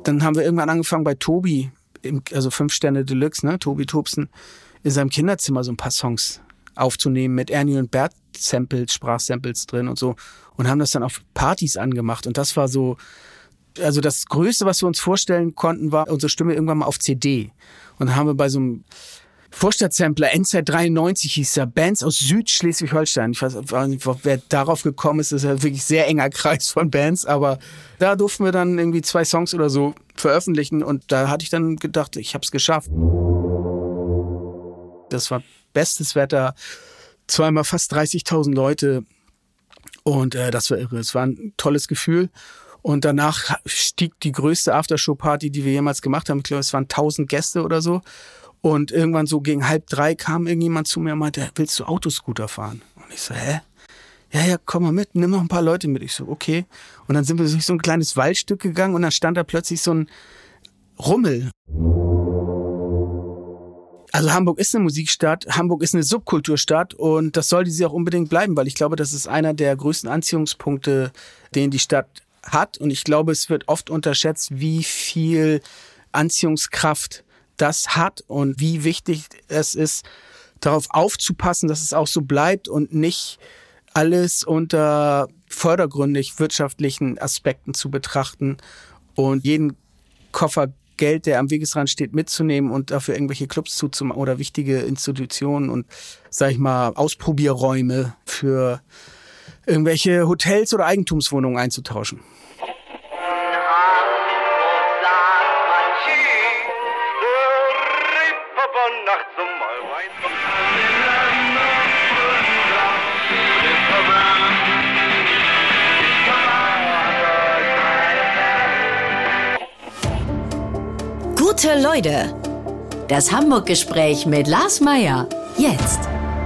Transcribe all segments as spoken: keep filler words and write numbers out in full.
dann haben wir irgendwann angefangen bei Tobi, also fünf Sterne Deluxe, ne, Tobi Tobsen, in seinem Kinderzimmer so ein paar Songs aufzunehmen mit Ernie und Bert Samples, Sprachsamples drin und so und haben das dann auf Partys angemacht und das war so, also das Größte, was wir uns vorstellen konnten, war unsere Stimme irgendwann mal auf C D und dann haben wir bei so einem Vorstadtsampler, Endzeit dreiundneunzig hieß der, Bands aus Südschleswig-Holstein. Ich weiß nicht, wer darauf gekommen ist, das ist ja wirklich ein sehr enger Kreis von Bands, aber da durften wir dann irgendwie zwei Songs oder so veröffentlichen und da hatte ich dann gedacht, ich habe es geschafft. Das war bestes Wetter, zweimal fast dreißigtausend Leute und äh, das war irre. Es war ein tolles Gefühl. Und danach stieg die größte Aftershow-Party, die wir jemals gemacht haben. Ich glaube, es waren tausend Gäste oder so. Und irgendwann so gegen halb drei kam irgendjemand zu mir und meinte, willst du Autoscooter fahren? Und ich so, hä? Ja, ja, komm mal mit, nimm noch ein paar Leute mit. Ich so, okay. Und dann sind wir durch so ein kleines Waldstück gegangen und dann stand da plötzlich so ein Rummel. Also Hamburg ist eine Musikstadt, Hamburg ist eine Subkulturstadt und das sollte sie auch unbedingt bleiben, weil ich glaube, das ist einer der größten Anziehungspunkte, den die Stadt hat. Und ich glaube, es wird oft unterschätzt, wie viel Anziehungskraft das hat und wie wichtig es ist, darauf aufzupassen, dass es auch so bleibt und nicht alles unter vordergründig wirtschaftlichen Aspekten zu betrachten und jeden Koffer Geld, der am Wegesrand steht, mitzunehmen und dafür irgendwelche Clubs zuzumachen oder wichtige Institutionen und, sag ich mal, Ausprobierräume für irgendwelche Hotels oder Eigentumswohnungen einzutauschen. Gute Leute, das Hamburg-Gespräch mit Lars Meyer, jetzt.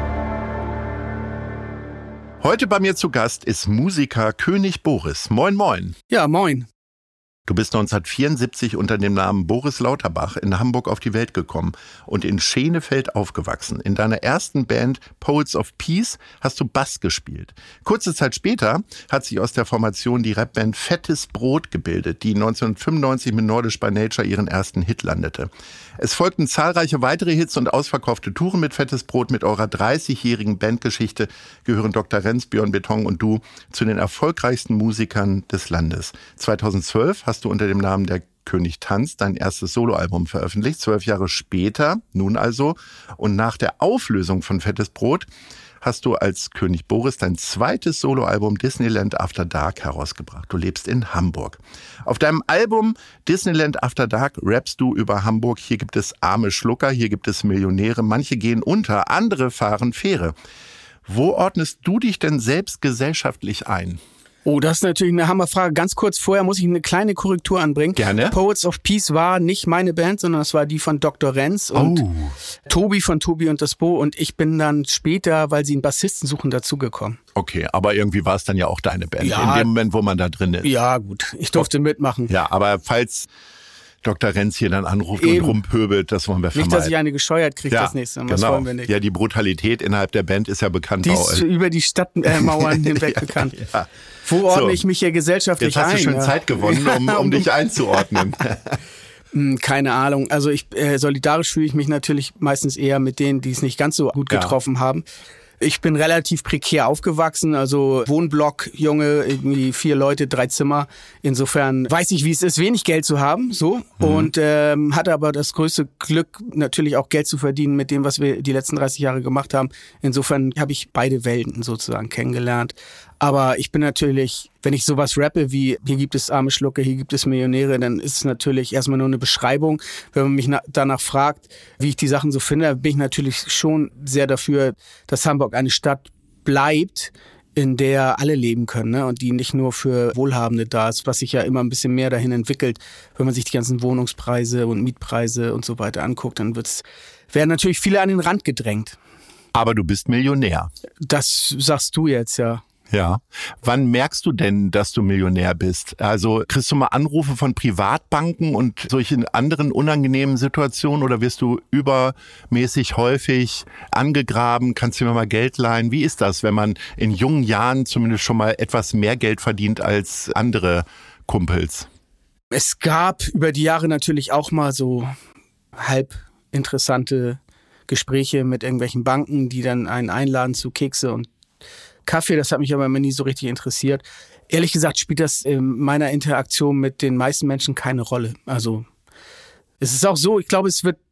Heute bei mir zu Gast ist Musiker König Boris. Moin, moin. Ja, moin. Du bist neunzehnhundertvierundsiebzig unter dem Namen Boris Lauterbach in Hamburg auf die Welt gekommen und in Schenefeld aufgewachsen. In deiner ersten Band Poets of Peace hast du Bass gespielt. Kurze Zeit später hat sich aus der Formation die Rapband Fettes Brot gebildet, die neunzehnhundertfünfundneunzig mit Nordisch by Nature ihren ersten Hit landete. Es folgten zahlreiche weitere Hits und ausverkaufte Touren mit Fettes Brot. Mit eurer dreißigjährigen Bandgeschichte gehören Doktor Renz, Björn Beton und du zu den erfolgreichsten Musikern des Landes. zweitausendzwölf hast du unter dem Namen Der König tanzt dein erstes Soloalbum veröffentlicht. Zwölf Jahre später, nun also, und nach der Auflösung von Fettes Brot, hast du als König Boris dein zweites Soloalbum Disneyland After Dark herausgebracht. Du lebst in Hamburg. Auf deinem Album Disneyland After Dark rappst du über Hamburg. Hier gibt es arme Schlucker, hier gibt es Millionäre. Manche gehen unter, andere fahren Fähre. Wo ordnest du dich denn selbst gesellschaftlich ein? Oh, das ist natürlich eine Hammerfrage. Ganz kurz vorher muss ich eine kleine Korrektur anbringen. Gerne. Poets of Peace war nicht meine Band, sondern das war die von Doktor Renz und oh. Tobi von Tobi und das Bo. Und ich bin dann später, weil sie einen Bassisten suchen, dazugekommen. Okay, aber irgendwie war es dann ja auch deine Band, ja, in dem Moment, wo man da drin ist. Ja, gut. Ich durfte oh. mitmachen. Ja, aber falls Doktor Renz hier dann anruft Eben. und rumpöbelt, das wollen wir vermeiden. Nicht, dass ich eine gescheuert kriege ja, das nächste Mal, das genau. wollen wir nicht. Ja, die Brutalität innerhalb der Band ist ja bekannt. Die ist über die Stadtmauern hinweg ja, bekannt. Ja. Wo ordne so. ich mich hier gesellschaftlich ein? Jetzt hast du ein, schon ja. Zeit gewonnen, um, um dich einzuordnen. Keine Ahnung. Also ich äh, solidarisch fühle ich mich natürlich meistens eher mit denen, die es nicht ganz so gut getroffen ja. haben. Ich bin relativ prekär aufgewachsen, also Wohnblock, Junge, irgendwie vier Leute, drei Zimmer. Insofern weiß ich, wie es ist, wenig Geld zu haben, so. Mhm. Und ähm, hatte aber das größte Glück, natürlich auch Geld zu verdienen mit dem, was wir die letzten dreißig Jahre gemacht haben. Insofern habe ich beide Welten sozusagen kennengelernt. Aber ich bin natürlich, wenn ich sowas rappe wie, hier gibt es arme Schlucke, hier gibt es Millionäre, dann ist es natürlich erstmal nur eine Beschreibung. Wenn man mich na- danach fragt, wie ich die Sachen so finde, bin ich natürlich schon sehr dafür, dass Hamburg eine Stadt bleibt, in der alle leben können, ne? Und die nicht nur für Wohlhabende da ist, was sich ja immer ein bisschen mehr dahin entwickelt. Wenn man sich die ganzen Wohnungspreise und Mietpreise und so weiter anguckt, dann wird's, werden natürlich viele an den Rand gedrängt. Aber du bist Millionär. Das sagst du jetzt, ja. Ja. Wann merkst du denn, dass du Millionär bist? Also kriegst du mal Anrufe von Privatbanken und solchen anderen unangenehmen Situationen oder wirst du übermäßig häufig angegraben? Kannst du mir mal Geld leihen? Wie ist das, wenn man in jungen Jahren zumindest schon mal etwas mehr Geld verdient als andere Kumpels? Es gab über die Jahre natürlich auch mal so halb interessante Gespräche mit irgendwelchen Banken, die dann einen einladen zu Kekse und Kaffee. Das hat mich aber immer nie so richtig interessiert. Ehrlich gesagt spielt das in meiner Interaktion mit den meisten Menschen keine Rolle. Also es ist auch so, ich glaube, es wird,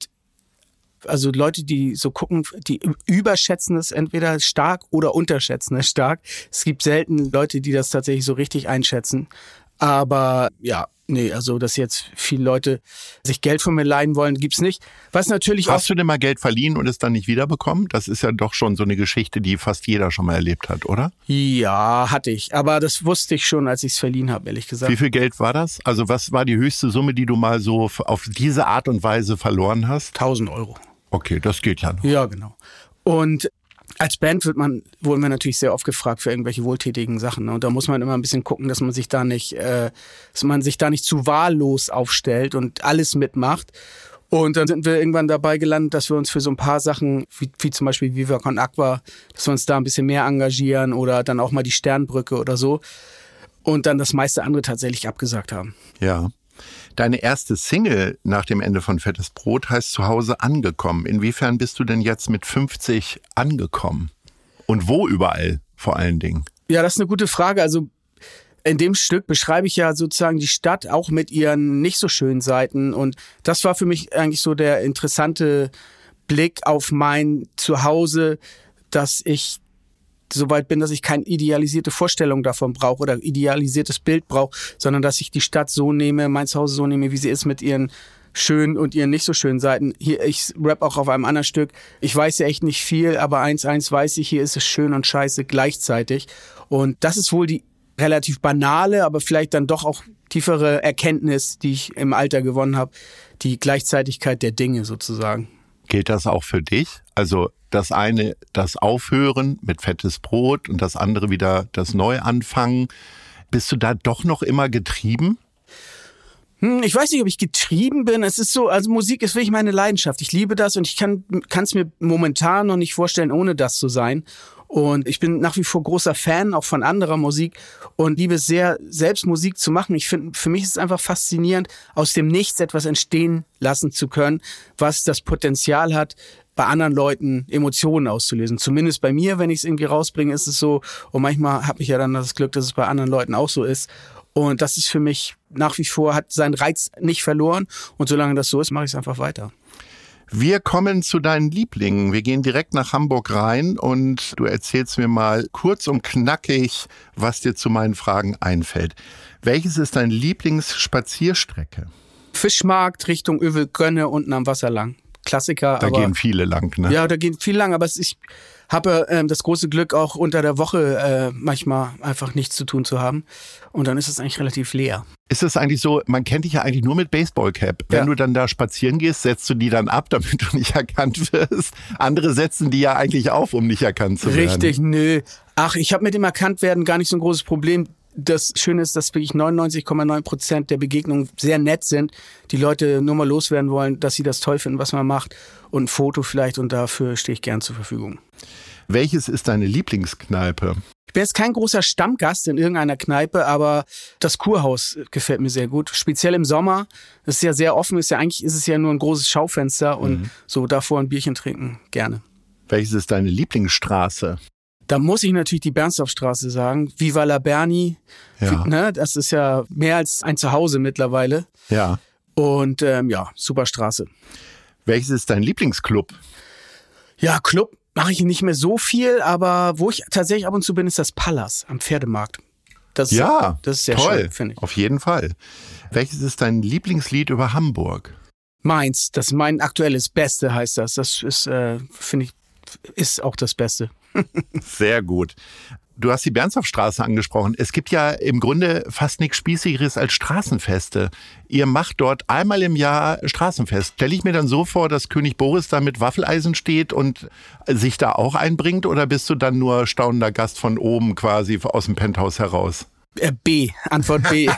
also Leute, die so gucken, die überschätzen es entweder stark oder unterschätzen es stark. Es gibt selten Leute, die das tatsächlich so richtig einschätzen. Aber ja, nee, also dass jetzt viele Leute sich Geld von mir leihen wollen, gibt's nicht. Was natürlich Hast du denn mal Geld verliehen und es dann nicht wiederbekommen? Das ist ja doch schon so eine Geschichte, die fast jeder schon mal erlebt hat, oder? Ja, hatte ich. Aber das wusste ich schon, als ich es verliehen habe, ehrlich gesagt. Wie viel Geld war das? Also was war die höchste Summe, die du mal so auf diese Art und Weise verloren hast? tausend Euro. Okay, das geht ja noch. Ja, genau. Und als Band wird man, wurden wir natürlich sehr oft gefragt für irgendwelche wohltätigen Sachen. Ne? Und da muss man immer ein bisschen gucken, dass man sich da nicht, äh, dass man sich da nicht zu wahllos aufstellt und alles mitmacht. Und dann sind wir irgendwann dabei gelandet, dass wir uns für so ein paar Sachen, wie, wie zum Beispiel Viva Con Aqua, dass wir uns da ein bisschen mehr engagieren oder dann auch mal die Sternbrücke oder so. Und dann das meiste andere tatsächlich abgesagt haben. Ja. Deine erste Single nach dem Ende von Fettes Brot heißt Zuhause angekommen. Inwiefern bist du denn jetzt mit fünfzig angekommen? Und wo überall vor allen Dingen? Ja, das ist eine gute Frage. Also in dem Stück beschreibe ich ja sozusagen die Stadt auch mit ihren nicht so schönen Seiten. Und das war für mich eigentlich so der interessante Blick auf mein Zuhause, dass ich so weit bin, dass ich keine idealisierte Vorstellung davon brauche oder idealisiertes Bild brauche, sondern dass ich die Stadt so nehme, mein Zuhause so nehme, wie sie ist, mit ihren schönen und ihren nicht so schönen Seiten. Hier, ich rap auch auf einem anderen Stück. Ich weiß ja echt nicht viel, aber eins, eins weiß ich, hier ist es schön und scheiße gleichzeitig. Und das ist wohl die relativ banale, aber vielleicht dann doch auch tiefere Erkenntnis, die ich im Alter gewonnen habe. Die Gleichzeitigkeit der Dinge sozusagen. Gilt das auch für dich? Also das eine, das Aufhören mit Fettes Brot und das andere wieder das Neuanfangen. Bist du da doch noch immer getrieben? Hm, ich weiß nicht, ob ich getrieben bin. Es ist so, also Musik ist wirklich meine Leidenschaft. Ich liebe das und ich kann es mir momentan noch nicht vorstellen, ohne das zu sein. Und ich bin nach wie vor großer Fan auch von anderer Musik und liebe es sehr, selbst Musik zu machen. Ich finde, für mich ist es einfach faszinierend, aus dem Nichts etwas entstehen lassen zu können, was das Potenzial hat, bei anderen Leuten Emotionen auszulösen. Zumindest bei mir, wenn ich es irgendwie rausbringe, ist es so. Und manchmal habe ich ja dann das Glück, dass es bei anderen Leuten auch so ist. Und das ist für mich nach wie vor, hat seinen Reiz nicht verloren. Und solange das so ist, mache ich es einfach weiter. Wir kommen zu deinen Lieblingen. Wir gehen direkt nach Hamburg rein und du erzählst mir mal kurz und knackig, was dir zu meinen Fragen einfällt. Welches ist deine Lieblingsspazierstrecke? Fischmarkt Richtung Övelkönne unten am Wasser lang. Klassiker. Da aber, gehen viele lang, ne? Ja, da gehen viele lang, aber ich habe äh, das große Glück, auch unter der Woche äh, manchmal einfach nichts zu tun zu haben. Und dann ist es eigentlich relativ leer. Ist es eigentlich so, man kennt dich ja eigentlich nur mit Baseballcap. Wenn ja. du dann da spazieren gehst, setzt du die dann ab, damit du nicht erkannt wirst. Andere setzen die ja eigentlich auf, um nicht erkannt zu werden. Richtig, nö. Ach, ich habe mit dem Erkanntwerden gar nicht so ein großes Problem. Das Schöne ist, dass wirklich neunundneunzig Komma neun Prozent der Begegnungen sehr nett sind. Die Leute nur mal loswerden wollen, dass sie das toll finden, was man macht. Und ein Foto vielleicht, und dafür stehe ich gern zur Verfügung. Welches ist deine Lieblingskneipe? Ich bin jetzt kein großer Stammgast in irgendeiner Kneipe, aber das Kurhaus gefällt mir sehr gut. Speziell im Sommer. Das ist ja sehr offen. Ist ja, eigentlich ist es ja nur ein großes Schaufenster. Und mhm. so davor ein Bierchen trinken, gerne. Welches ist deine Lieblingsstraße? Da muss ich natürlich die Bernstorffstraße sagen. Viva la Berni. Ja. Ne, das ist ja mehr als ein Zuhause mittlerweile. Ja. Und ähm, ja, super Straße. Welches ist dein Lieblingsclub? Ja, Club mache ich nicht mehr so viel, aber wo ich tatsächlich ab und zu bin, ist das Pallas am Pferdemarkt. Das ist, ja, das ist sehr toll, schön, finde ich. Auf jeden Fall. Welches ist dein Lieblingslied über Hamburg? Meins, das ist mein aktuelles Beste, heißt das. Das ist, äh, finde ich, ist auch das Beste. Sehr gut. Du hast die Bernstorffstraße angesprochen. Es gibt ja im Grunde fast nichts Spießigeres als Straßenfeste. Ihr macht dort einmal im Jahr Straßenfest. Stelle ich mir dann so vor, dass König Boris da mit Waffeleisen steht und sich da auch einbringt? Oder bist du dann nur staunender Gast von oben quasi aus dem Penthouse heraus? B, Antwort B.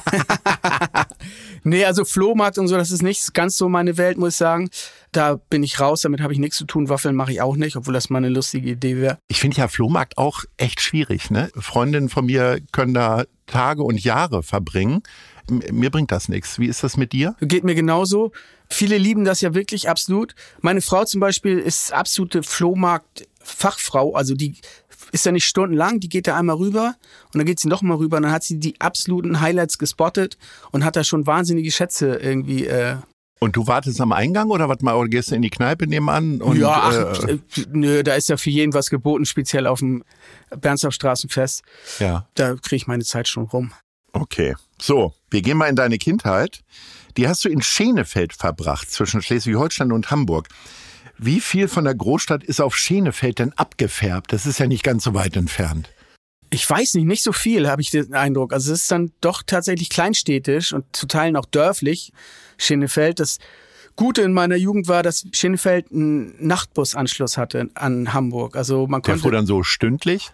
Nee, also Flohmarkt und so, das ist nicht ganz so meine Welt, muss ich sagen. Da bin ich raus, damit habe ich nichts zu tun. Waffeln mache ich auch nicht, obwohl das mal eine lustige Idee wäre. Ich finde ja Flohmarkt auch echt schwierig, ne? Freundinnen von mir können da Tage und Jahre verbringen. M- mir bringt das nichts. Wie ist das mit dir? Geht mir genauso. Viele lieben das ja wirklich absolut. Meine Frau zum Beispiel ist absolute Flohmarkt-Fachfrau. Also die ist ja nicht stundenlang, die geht da einmal rüber und dann geht sie noch mal rüber und dann hat sie die absoluten Highlights gespottet und hat da schon wahnsinnige Schätze irgendwie. Äh Und du wartest am Eingang oder was mal, oder gehst du in die Kneipe nebenan? Und, ja, ach, äh, nö, da ist ja für jeden was geboten, speziell auf dem Bernstorffstraßenfest. Ja. Da kriege ich meine Zeit schon rum. Okay, so, wir gehen mal in deine Kindheit. Die hast du in Schenefeld verbracht, zwischen Schleswig-Holstein und Hamburg. Wie viel von der Großstadt ist auf Schenefeld denn abgefärbt? Das ist ja nicht ganz so weit entfernt. Ich weiß nicht, nicht so viel, habe ich den Eindruck. Also es ist dann doch tatsächlich kleinstädtisch und zu Teilen auch dörflich, Schenefeld. Das Gute in meiner Jugend war, dass Schenefeld einen Nachtbusanschluss hatte an Hamburg. Also man Der konnte fuhr dann so stündlich?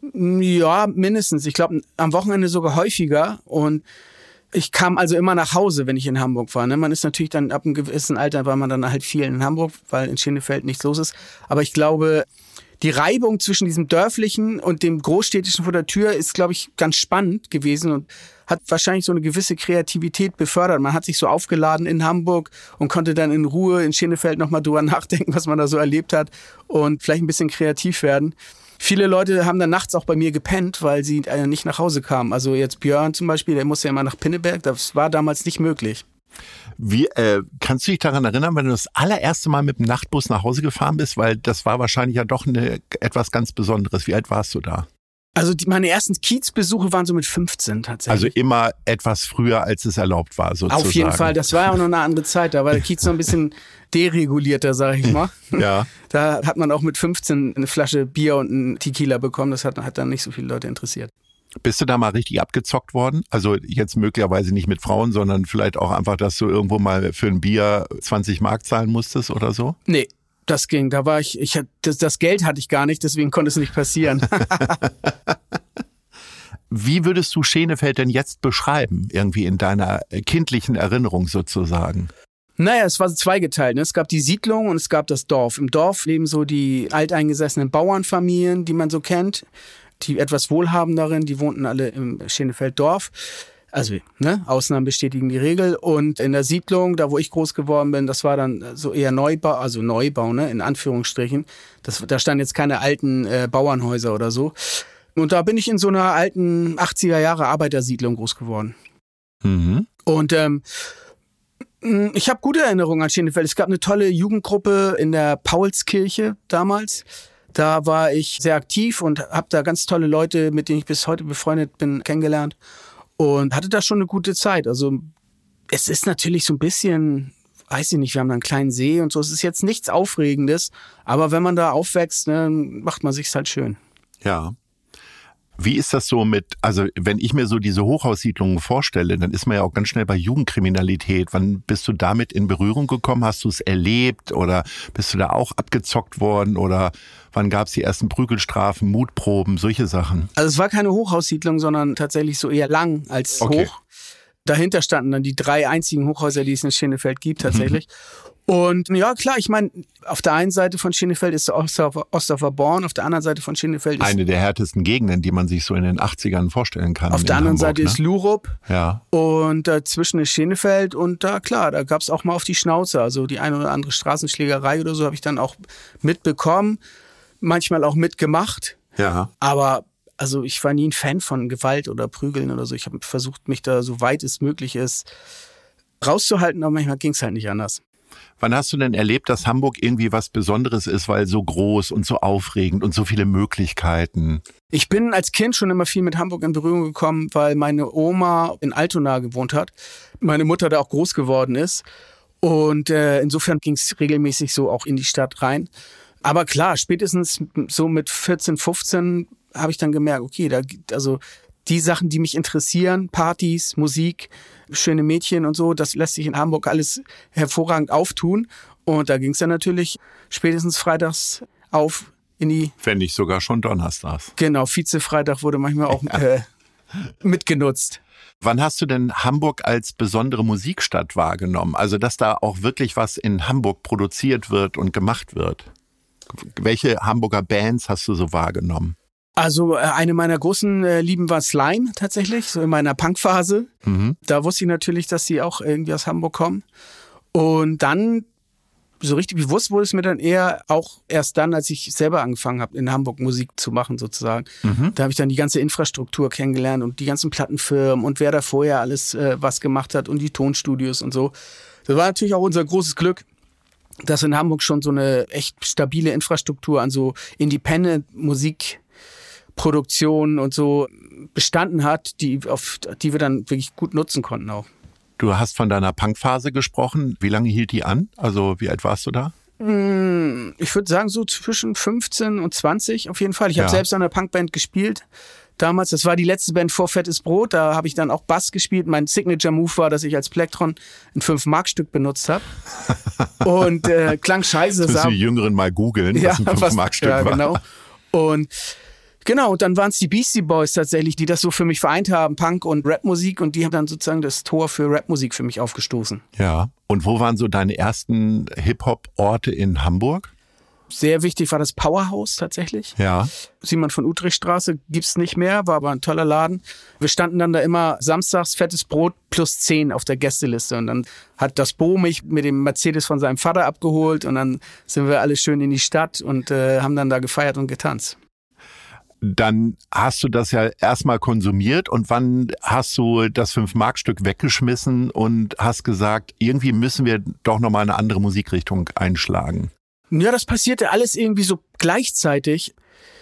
Ja, mindestens. Ich glaube, am Wochenende sogar häufiger. Und ich kam also immer nach Hause, wenn ich in Hamburg war. Ne? Man ist natürlich dann ab einem gewissen Alter, war man dann halt viel in Hamburg, weil in Schenefeld nichts los ist. Aber ich glaube, die Reibung zwischen diesem dörflichen und dem großstädtischen vor der Tür ist, glaube ich, ganz spannend gewesen und hat wahrscheinlich so eine gewisse Kreativität befördert. Man hat sich so aufgeladen in Hamburg und konnte dann in Ruhe in Schenefeld nochmal drüber nachdenken, was man da so erlebt hat und vielleicht ein bisschen kreativ werden. Viele Leute haben dann nachts auch bei mir gepennt, weil sie äh, nicht nach Hause kamen. Also jetzt Björn zum Beispiel, der musste ja immer nach Pinneberg. Das war damals nicht möglich. Wie, äh, kannst du dich daran erinnern, wenn du das allererste Mal mit dem Nachtbus nach Hause gefahren bist? Weil das war wahrscheinlich ja doch eine, etwas ganz Besonderes. Wie alt warst du da? Also die, meine ersten Kiezbesuche waren so mit fünfzehn tatsächlich. Also immer etwas früher, als es erlaubt war, sozusagen. Auf jeden Fall, das war ja auch noch eine andere Zeit. Da war der Kiez noch ein bisschen deregulierter, sage ich mal. Ja. Da hat man auch mit fünfzehn eine Flasche Bier und einen Tequila bekommen. Das hat, hat dann nicht so viele Leute interessiert. Bist du da mal richtig abgezockt worden? Also jetzt möglicherweise nicht mit Frauen, sondern vielleicht auch einfach, dass du irgendwo mal für ein Bier zwanzig Mark zahlen musstest oder so? Nee, das ging. Da war ich, ich das, das Geld hatte ich gar nicht, deswegen konnte es nicht passieren. Wie würdest du Schenefeld denn jetzt beschreiben? Irgendwie in deiner kindlichen Erinnerung sozusagen? Naja, es war zweigeteilt. Ne? Es gab die Siedlung und es gab das Dorf. Im Dorf leben so die alteingesessenen Bauernfamilien, die man so kennt. Die etwas wohlhabenderen, die wohnten alle im Schenefeld-Dorf. Also, ne, Ausnahmen bestätigen die Regel. Und in der Siedlung, da wo ich groß geworden bin, das war dann so eher Neubau, also Neubau, ne, in Anführungsstrichen. Das, da standen jetzt keine alten äh, Bauernhäuser oder so. Und da bin ich in so einer alten achtziger Jahre Arbeitersiedlung groß geworden. Mhm. Und ähm, ich habe gute Erinnerungen an Schenefeld. Es gab eine tolle Jugendgruppe in der Paulskirche damals. Da war ich sehr aktiv und habe da ganz tolle Leute, mit denen ich bis heute befreundet bin, kennengelernt und hatte da schon eine gute Zeit. Also es ist natürlich so ein bisschen, weiß ich nicht, wir haben da einen kleinen See und so. Es ist jetzt nichts Aufregendes, aber wenn man da aufwächst, ne, macht man sich's halt schön. Ja. Wie ist das so mit, also wenn ich mir so diese Hochhaussiedlungen vorstelle, dann ist man ja auch ganz schnell bei Jugendkriminalität. Wann bist du damit in Berührung gekommen? Hast du es erlebt oder bist du da auch abgezockt worden oder wann gab es die ersten Prügelstrafen, Mutproben, solche Sachen? Also es war keine Hochhaussiedlung, sondern tatsächlich so eher lang als Okay. hoch. Dahinter standen dann die drei einzigen Hochhäuser, die es in Schenefeld gibt tatsächlich. Und ja, klar, ich meine, auf der einen Seite von Schenefeld ist der Ostdorfer, Ostdorfer Born, auf der anderen Seite von Schenefeld ist... Eine der härtesten Gegenden, die man sich so in den achtzigern vorstellen kann. Auf der in anderen Hamburg, Seite ne? ist Lurup Ja. und dazwischen ist Schenefeld und da, klar, da gab's auch mal auf die Schnauze. Also die eine oder andere Straßenschlägerei oder so habe ich dann auch mitbekommen, manchmal auch mitgemacht. Ja. Aber also ich war nie ein Fan von Gewalt oder Prügeln oder so. Ich habe versucht, mich da so weit es möglich ist rauszuhalten, aber manchmal ging's halt nicht anders. Wann hast du denn erlebt, dass Hamburg irgendwie was Besonderes ist, weil so groß und so aufregend und so viele Möglichkeiten? Ich bin als Kind schon immer viel mit Hamburg in Berührung gekommen, weil meine Oma in Altona gewohnt hat, meine Mutter da auch groß geworden ist und äh, insofern ging's regelmäßig so auch in die Stadt rein. Aber klar, spätestens so mit vierzehn, fünfzehn habe ich dann gemerkt, okay, da also die Sachen, die mich interessieren, Partys, Musik, schöne Mädchen und so, das lässt sich in Hamburg alles hervorragend auftun. Und da ging es dann natürlich spätestens freitags auf in die... Wenn nicht sogar schon donnerstags. Genau, Vize-Freitag wurde manchmal auch äh, mitgenutzt. Wann hast du denn Hamburg als besondere Musikstadt wahrgenommen? Also, dass da auch wirklich was in Hamburg produziert wird und gemacht wird. Welche Hamburger Bands hast du so wahrgenommen? Also eine meiner großen äh, Lieben war Slime tatsächlich, so in meiner Punkphase. Mhm. Da wusste ich natürlich, dass sie auch irgendwie aus Hamburg kommen. Und dann, so richtig bewusst wurde es mir dann eher auch erst dann, als ich selber angefangen habe, in Hamburg Musik zu machen sozusagen. Mhm. Da habe ich dann die ganze Infrastruktur kennengelernt und die ganzen Plattenfirmen und wer da vorher alles äh, was gemacht hat und die Tonstudios und so. Das war natürlich auch unser großes Glück, dass in Hamburg schon so eine echt stabile Infrastruktur an so Independent-Musik Produktion und so bestanden hat, die, auf die wir dann wirklich gut nutzen konnten auch. Du hast von deiner Punkphase gesprochen. Wie lange hielt die an? Also wie alt warst du da? Ich würde sagen so zwischen fünfzehn und zwanzig auf jeden Fall. Ich habe ja. selbst an einer Punkband gespielt. Damals, das war die letzte Band vor Fettes Brot, da habe ich dann auch Bass gespielt. Mein Signature-Move war, dass ich als Plektron ein fünf Mark Stück benutzt habe. Und äh, klang scheiße. Das müssen die Jüngeren mal googeln, ja, was ein fünf Mark Stück ja, war. Genau. Und Genau, und dann waren es die Beastie Boys tatsächlich, die das so für mich vereint haben, Punk und Rapmusik, und die haben dann sozusagen das Tor für Rapmusik für mich aufgestoßen. Ja, und wo waren so deine ersten Hip-Hop-Orte in Hamburg? Sehr wichtig war das Powerhouse tatsächlich. Ja. Simon von Utrechtstraße gibt's nicht mehr, war aber ein toller Laden. Wir standen dann da immer samstags Fettes Brot plus zehn auf der Gästeliste, und dann hat das Bo mich mit dem Mercedes von seinem Vater abgeholt, und dann sind wir alle schön in die Stadt und äh, haben dann da gefeiert und getanzt. Dann hast du das ja erstmal konsumiert, und wann hast du das fünf Mark Stück weggeschmissen und hast gesagt, irgendwie müssen wir doch nochmal eine andere Musikrichtung einschlagen? Ja, das passierte alles irgendwie so gleichzeitig.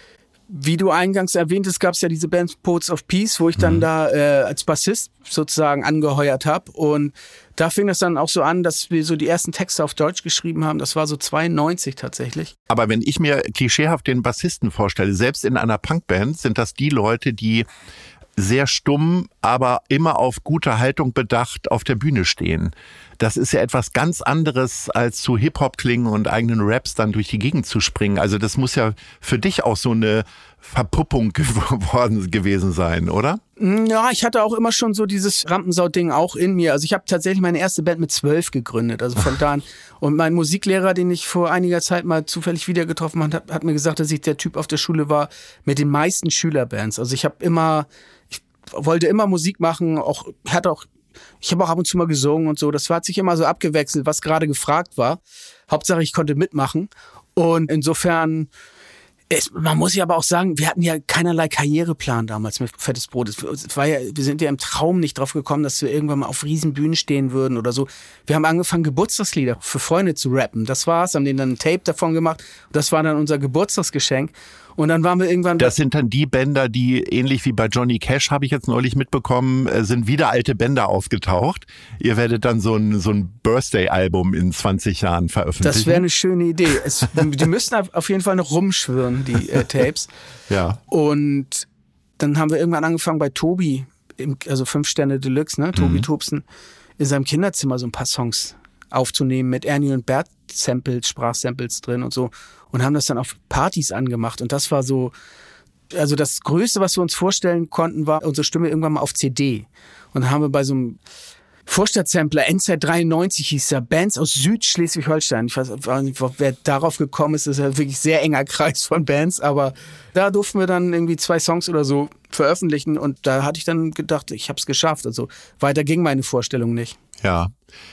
Wie du eingangs erwähntest, gab es ja diese Band Poets of Peace, wo ich dann mhm. da äh, als Bassist sozusagen angeheuert habe. Und da fing es dann auch so an, dass wir so die ersten Texte auf Deutsch geschrieben haben. Das war so zweiundneunzig tatsächlich. Aber wenn ich mir klischeehaft den Bassisten vorstelle, selbst in einer Punkband sind das die Leute, die sehr stumm, aber immer auf gute Haltung bedacht auf der Bühne stehen. Das ist ja etwas ganz anderes, als zu Hip-Hop klingen und eigenen Raps dann durch die Gegend zu springen. Also das muss ja für dich auch so eine Verpuppung geworden gewesen sein, oder? Ja, ich hatte auch immer schon so dieses Rampensau-Ding auch in mir. Also ich habe tatsächlich meine erste Band mit zwölf gegründet, also von da an. Und mein Musiklehrer, den ich vor einiger Zeit mal zufällig wieder getroffen habe, hat, hat mir gesagt, dass ich der Typ auf der Schule war mit den meisten Schülerbands. Also ich habe immer, ich wollte immer Musik machen, auch hatte auch Ich habe auch ab und zu mal gesungen und so. Das hat sich immer so abgewechselt, was gerade gefragt war. Hauptsache, ich konnte mitmachen. Und insofern, es, man muss ja aber auch sagen, wir hatten ja keinerlei Karriereplan damals mit Fettes Brot. Es, es war ja, wir sind ja im Traum nicht drauf gekommen, dass wir irgendwann mal auf Riesenbühnen stehen würden oder so. Wir haben angefangen, Geburtstagslieder für Freunde zu rappen. Das war's, haben denen dann ein Tape davon gemacht. Das war dann unser Geburtstagsgeschenk. Und dann waren wir irgendwann... Das sind dann die Bänder, die ähnlich wie bei Johnny Cash, habe ich jetzt neulich mitbekommen, sind wieder alte Bänder aufgetaucht. Ihr werdet dann so ein, so ein Birthday-Album in zwanzig Jahren veröffentlichen. Das wäre eine schöne Idee. Es, die müssen auf jeden Fall noch rumschwirren, die äh, Tapes. Ja. Und dann haben wir irgendwann angefangen bei Tobi, im, also fünf Sterne Deluxe, ne? Tobi mhm. Tobsen, in seinem Kinderzimmer so ein paar Songs aufzunehmen mit Ernie und Bert Samples, Sprachsamples drin und so, und haben das dann auf Partys angemacht, und das war so, also das Größte, was wir uns vorstellen konnten, war unsere Stimme irgendwann mal auf C D, und dann haben wir bei so einem Vorstadtsampler, N Z dreiundneunzig hieß der, Bands aus Südschleswig-Holstein, ich weiß nicht, wer darauf gekommen ist, das ist ja wirklich ein sehr enger Kreis von Bands, aber da durften wir dann irgendwie zwei Songs oder so veröffentlichen, und da hatte ich dann gedacht, ich habe es geschafft, also weiter ging meine Vorstellung nicht. Ja.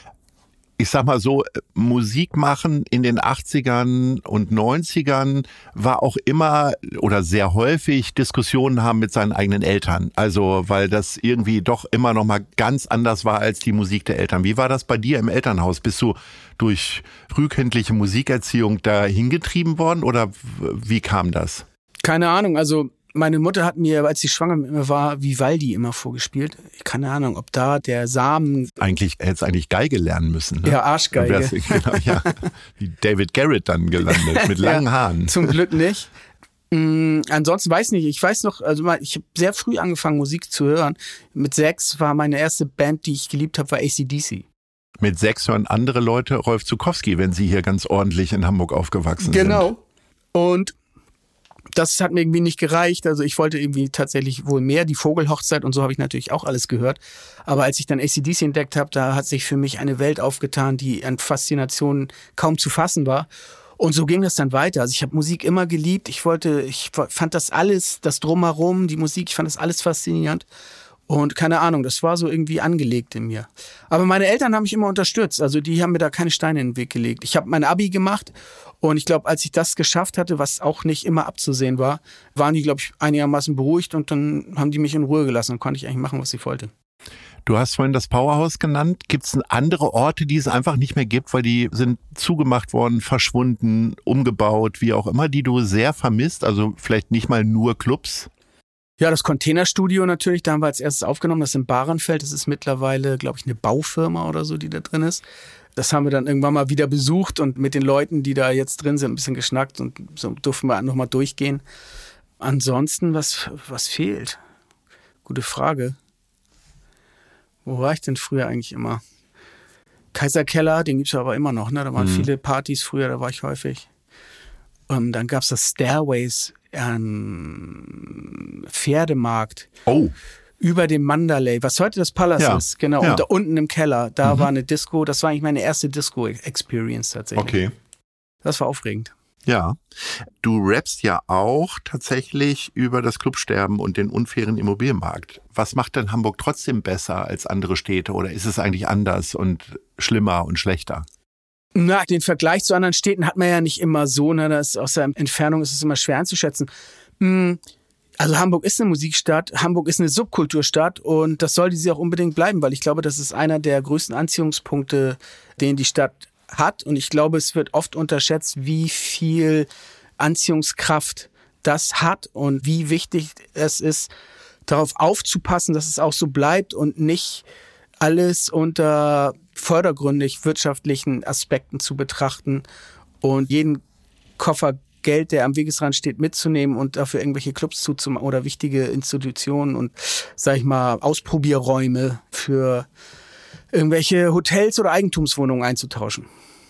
Ich sag mal so, Musik machen in den achtzigern und neunzigern war auch immer oder sehr häufig Diskussionen haben mit seinen eigenen Eltern. Also, weil das irgendwie doch immer noch mal ganz anders war als die Musik der Eltern. Wie war das bei dir im Elternhaus? Bist du durch frühkindliche Musikerziehung da hingetrieben worden, oder wie kam das? Keine Ahnung, also meine Mutter hat mir, als sie schwanger mit mir war, Vivaldi immer vorgespielt. Keine Ahnung, ob da der Samen... Eigentlich hättest eigentlich Geige lernen müssen. Ne? Ja, Arschgeige. Genau, ja. Wie David Garrett dann gelandet, mit langen ja, Haaren. Zum Glück nicht. Mhm, ansonsten weiß nicht, ich weiß noch, also ich habe sehr früh angefangen, Musik zu hören. Mit sechs war meine erste Band, die ich geliebt habe, war A C D C. Mit sechs hören andere Leute Rolf Zuckowski, wenn sie hier ganz ordentlich in Hamburg aufgewachsen genau. sind. Genau. Und das hat mir irgendwie nicht gereicht. Also ich wollte irgendwie tatsächlich wohl mehr. Die Vogelhochzeit und so habe ich natürlich auch alles gehört. Aber als ich dann A C D C entdeckt habe, da hat sich für mich eine Welt aufgetan, die an Faszination kaum zu fassen war. Und so ging das dann weiter. Also ich habe Musik immer geliebt. Ich wollte, ich fand das alles, das Drumherum, die Musik, ich fand das alles faszinierend. Und keine Ahnung, das war so irgendwie angelegt in mir. Aber meine Eltern haben mich immer unterstützt. Also die haben mir da keine Steine in den Weg gelegt. Ich habe mein Abi gemacht und ich glaube, als ich das geschafft hatte, was auch nicht immer abzusehen war, waren die, glaube ich, einigermaßen beruhigt und dann haben die mich in Ruhe gelassen und konnte ich eigentlich machen, was ich wollte. Du hast vorhin das Powerhouse genannt. Gibt es andere Orte, die es einfach nicht mehr gibt, weil die sind zugemacht worden, verschwunden, umgebaut, wie auch immer, die du sehr vermisst? Also vielleicht nicht mal nur Clubs? Ja, das Containerstudio natürlich, da haben wir als erstes aufgenommen, das ist in Bahrenfeld, das ist mittlerweile, glaube ich, eine Baufirma oder so, die da drin ist. Das haben wir dann irgendwann mal wieder besucht und mit den Leuten, die da jetzt drin sind, ein bisschen geschnackt und so durften wir nochmal durchgehen. Ansonsten, was, was fehlt? Gute Frage. Wo war ich denn früher eigentlich immer? Kaiserkeller, den gibt's ja aber immer noch, ne? Da waren mhm. viele Partys früher, da war ich häufig. Und dann gab's das Stairways, ähm, Pferdemarkt. Oh. Über dem Mandalay, was heute das Palace ja. ist, genau. Ja. Und da unten im Keller, da mhm. war eine Disco. Das war eigentlich meine erste Disco-Experience tatsächlich. Okay. Das war aufregend. Ja, du rappst ja auch tatsächlich über das Clubsterben und den unfairen Immobilienmarkt. Was macht denn Hamburg trotzdem besser als andere Städte oder ist es eigentlich anders und schlimmer und schlechter? Na, den Vergleich zu anderen Städten hat man ja nicht immer so, ne? Das, aus der Entfernung ist es immer schwer einzuschätzen. Also Hamburg ist eine Musikstadt, Hamburg ist eine Subkulturstadt und das sollte sie auch unbedingt bleiben, weil ich glaube, das ist einer der größten Anziehungspunkte, den die Stadt hat. Und ich glaube, es wird oft unterschätzt, wie viel Anziehungskraft das hat und wie wichtig es ist, darauf aufzupassen, dass es auch so bleibt und nicht alles unter vordergründig wirtschaftlichen Aspekten zu betrachten und jeden Koffer Geld, der am Wegesrand steht, mitzunehmen und dafür irgendwelche Clubs zuzumachen oder wichtige Institutionen und, sag ich mal, Ausprobierräume für irgendwelche Hotels oder Eigentumswohnungen einzutauschen.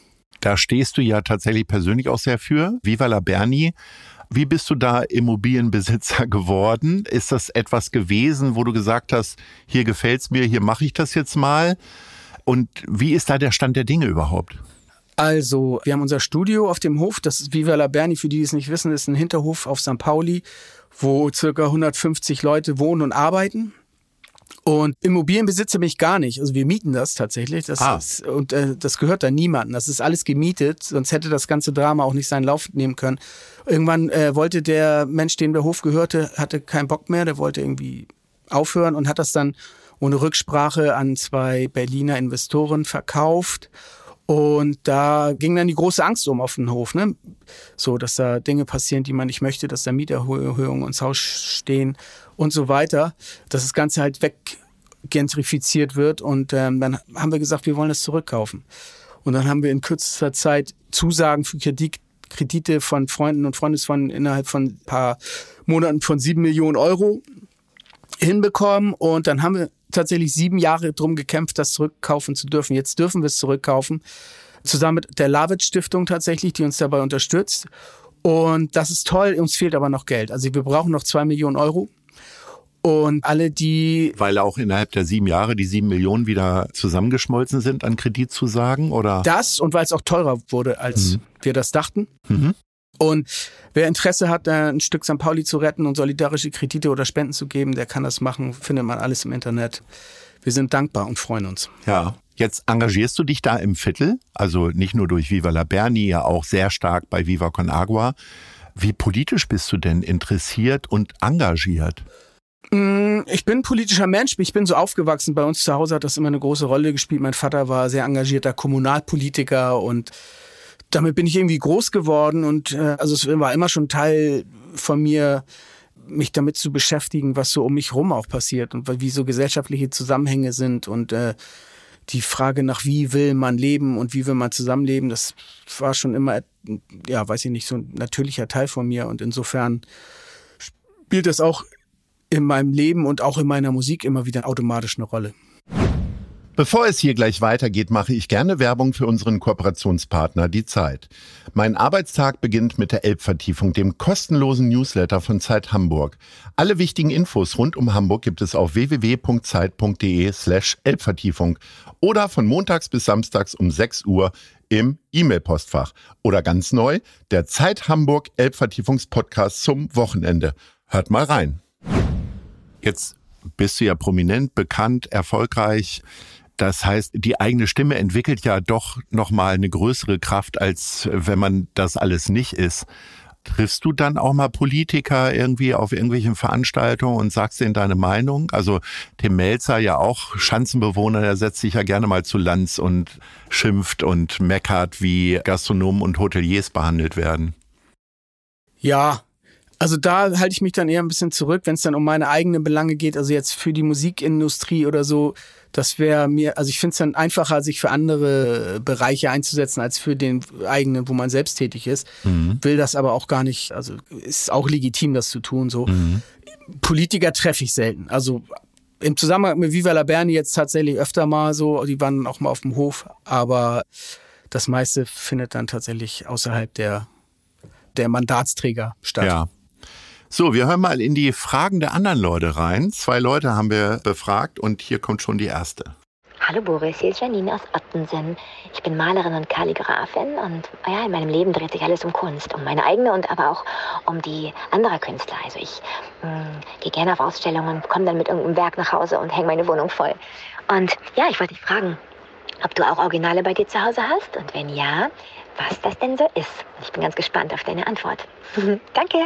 Da stehst du ja tatsächlich persönlich auch sehr für. Viva la Berni. Wie bist du da Immobilienbesitzer geworden? Ist das etwas gewesen, wo du gesagt hast, hier gefällt's mir, hier mache ich das jetzt mal? Und wie ist da der Stand der Dinge überhaupt? Also, wir haben unser Studio auf dem Hof, das ist Viva la Berni, für die, die es nicht wissen, ist ein Hinterhof auf Sankt Pauli, wo circa hundertfünfzig Leute wohnen und arbeiten. Und Immobilienbesitzer bin ich gar nicht. Also wir mieten das tatsächlich. Das ah. ist, und äh, das gehört da niemandem. Das ist alles gemietet, sonst hätte das ganze Drama auch nicht seinen Lauf nehmen können. Irgendwann äh, wollte der Mensch, dem der Hof gehörte, hatte keinen Bock mehr, der wollte irgendwie aufhören und hat das dann ohne Rücksprache an zwei Berliner Investoren verkauft. Und da ging dann die große Angst um auf den Hof, ne? So, dass da Dinge passieren, die man nicht möchte, dass da Mieterhöhungen ins Haus stehen und so weiter, dass das Ganze halt weggentrifiziert wird. Und ähm, dann haben wir gesagt, wir wollen das zurückkaufen. Und dann haben wir in kürzester Zeit Zusagen für Kredit, Kredite von Freunden und Freundesfreunden innerhalb von ein paar Monaten von sieben Millionen Euro hinbekommen. Und dann haben wir tatsächlich sieben Jahre drum gekämpft, das zurückkaufen zu dürfen. Jetzt dürfen wir es zurückkaufen. Zusammen mit der Lavitz Stiftung tatsächlich, die uns dabei unterstützt. Und das ist toll, uns fehlt aber noch Geld. Also wir brauchen noch zwei Millionen Euro. Und alle, die... Weil auch innerhalb der sieben Jahre die sieben Millionen wieder zusammengeschmolzen sind an Kreditzusagen, oder? Das und weil es auch teurer wurde, als mhm. wir das dachten. Mhm. Und wer Interesse hat, ein Stück Sankt Pauli zu retten und solidarische Kredite oder Spenden zu geben, der kann das machen. Findet man alles im Internet. Wir sind dankbar und freuen uns. Ja, jetzt engagierst du dich da im Viertel, also nicht nur durch Viva la Berni, ja auch sehr stark bei Viva Con Agua. Wie politisch bist du denn interessiert und engagiert? Ich bin ein politischer Mensch, ich bin so aufgewachsen. Bei uns zu Hause hat das immer eine große Rolle gespielt. Mein Vater war sehr engagierter Kommunalpolitiker und damit bin ich irgendwie groß geworden und äh, also es war immer schon Teil von mir, mich damit zu beschäftigen, was so um mich rum auch passiert und wie so gesellschaftliche Zusammenhänge sind und äh, die Frage nach, wie will man leben und wie will man zusammenleben, das war schon immer, ja, weiß ich nicht, so ein natürlicher Teil von mir und insofern spielt das auch in meinem Leben und auch in meiner Musik immer wieder automatisch eine Rolle. Bevor es hier gleich weitergeht, mache ich gerne Werbung für unseren Kooperationspartner, die Zeit. Mein Arbeitstag beginnt mit der Elbvertiefung, dem kostenlosen Newsletter von Zeit Hamburg. Alle wichtigen Infos rund um Hamburg gibt es auf w w w punkt zeit punkt d e slash Elbvertiefung oder von montags bis samstags um sechs Uhr im E-Mail-Postfach. Oder ganz neu, der Zeit Hamburg Elbvertiefungspodcast zum Wochenende. Hört mal rein. Jetzt bist du ja prominent, bekannt, erfolgreich. Das heißt, die eigene Stimme entwickelt ja doch nochmal eine größere Kraft, als wenn man das alles nicht ist. Triffst du dann auch mal Politiker irgendwie auf irgendwelchen Veranstaltungen und sagst denen deine Meinung? Also Tim Mälzer, ja auch Schanzenbewohner, der setzt sich ja gerne mal zu Lanz und schimpft und meckert, wie Gastronomen und Hoteliers behandelt werden. Ja, also da halte ich mich dann eher ein bisschen zurück, wenn es dann um meine eigenen Belange geht. Also jetzt für die Musikindustrie oder so, das wäre mir, also ich finde es dann einfacher, sich für andere Bereiche einzusetzen, als für den eigenen, wo man selbst tätig ist. Mhm. Will das aber auch gar nicht, also ist auch legitim, das zu tun. So mhm. Politiker treffe ich selten. Also im Zusammenhang mit Viva la Berni jetzt tatsächlich öfter mal so, die waren auch mal auf dem Hof, aber das meiste findet dann tatsächlich außerhalb der, der Mandatsträger statt. Ja. So, wir hören mal in die Fragen der anderen Leute rein. Zwei Leute haben wir befragt und hier kommt schon die erste. Hallo Boris, hier ist Janine aus Ottensen. Ich bin Malerin und Kalligraphin und ja, in meinem Leben dreht sich alles um Kunst, um meine eigene und aber auch um die anderer Künstler. Also ich mh, gehe gerne auf Ausstellungen, komme dann mit irgendeinem Werk nach Hause und hänge meine Wohnung voll. Und ja, ich wollte dich fragen, ob du auch Originale bei dir zu Hause hast und wenn ja, was das denn so ist. Ich bin ganz gespannt auf deine Antwort. Danke.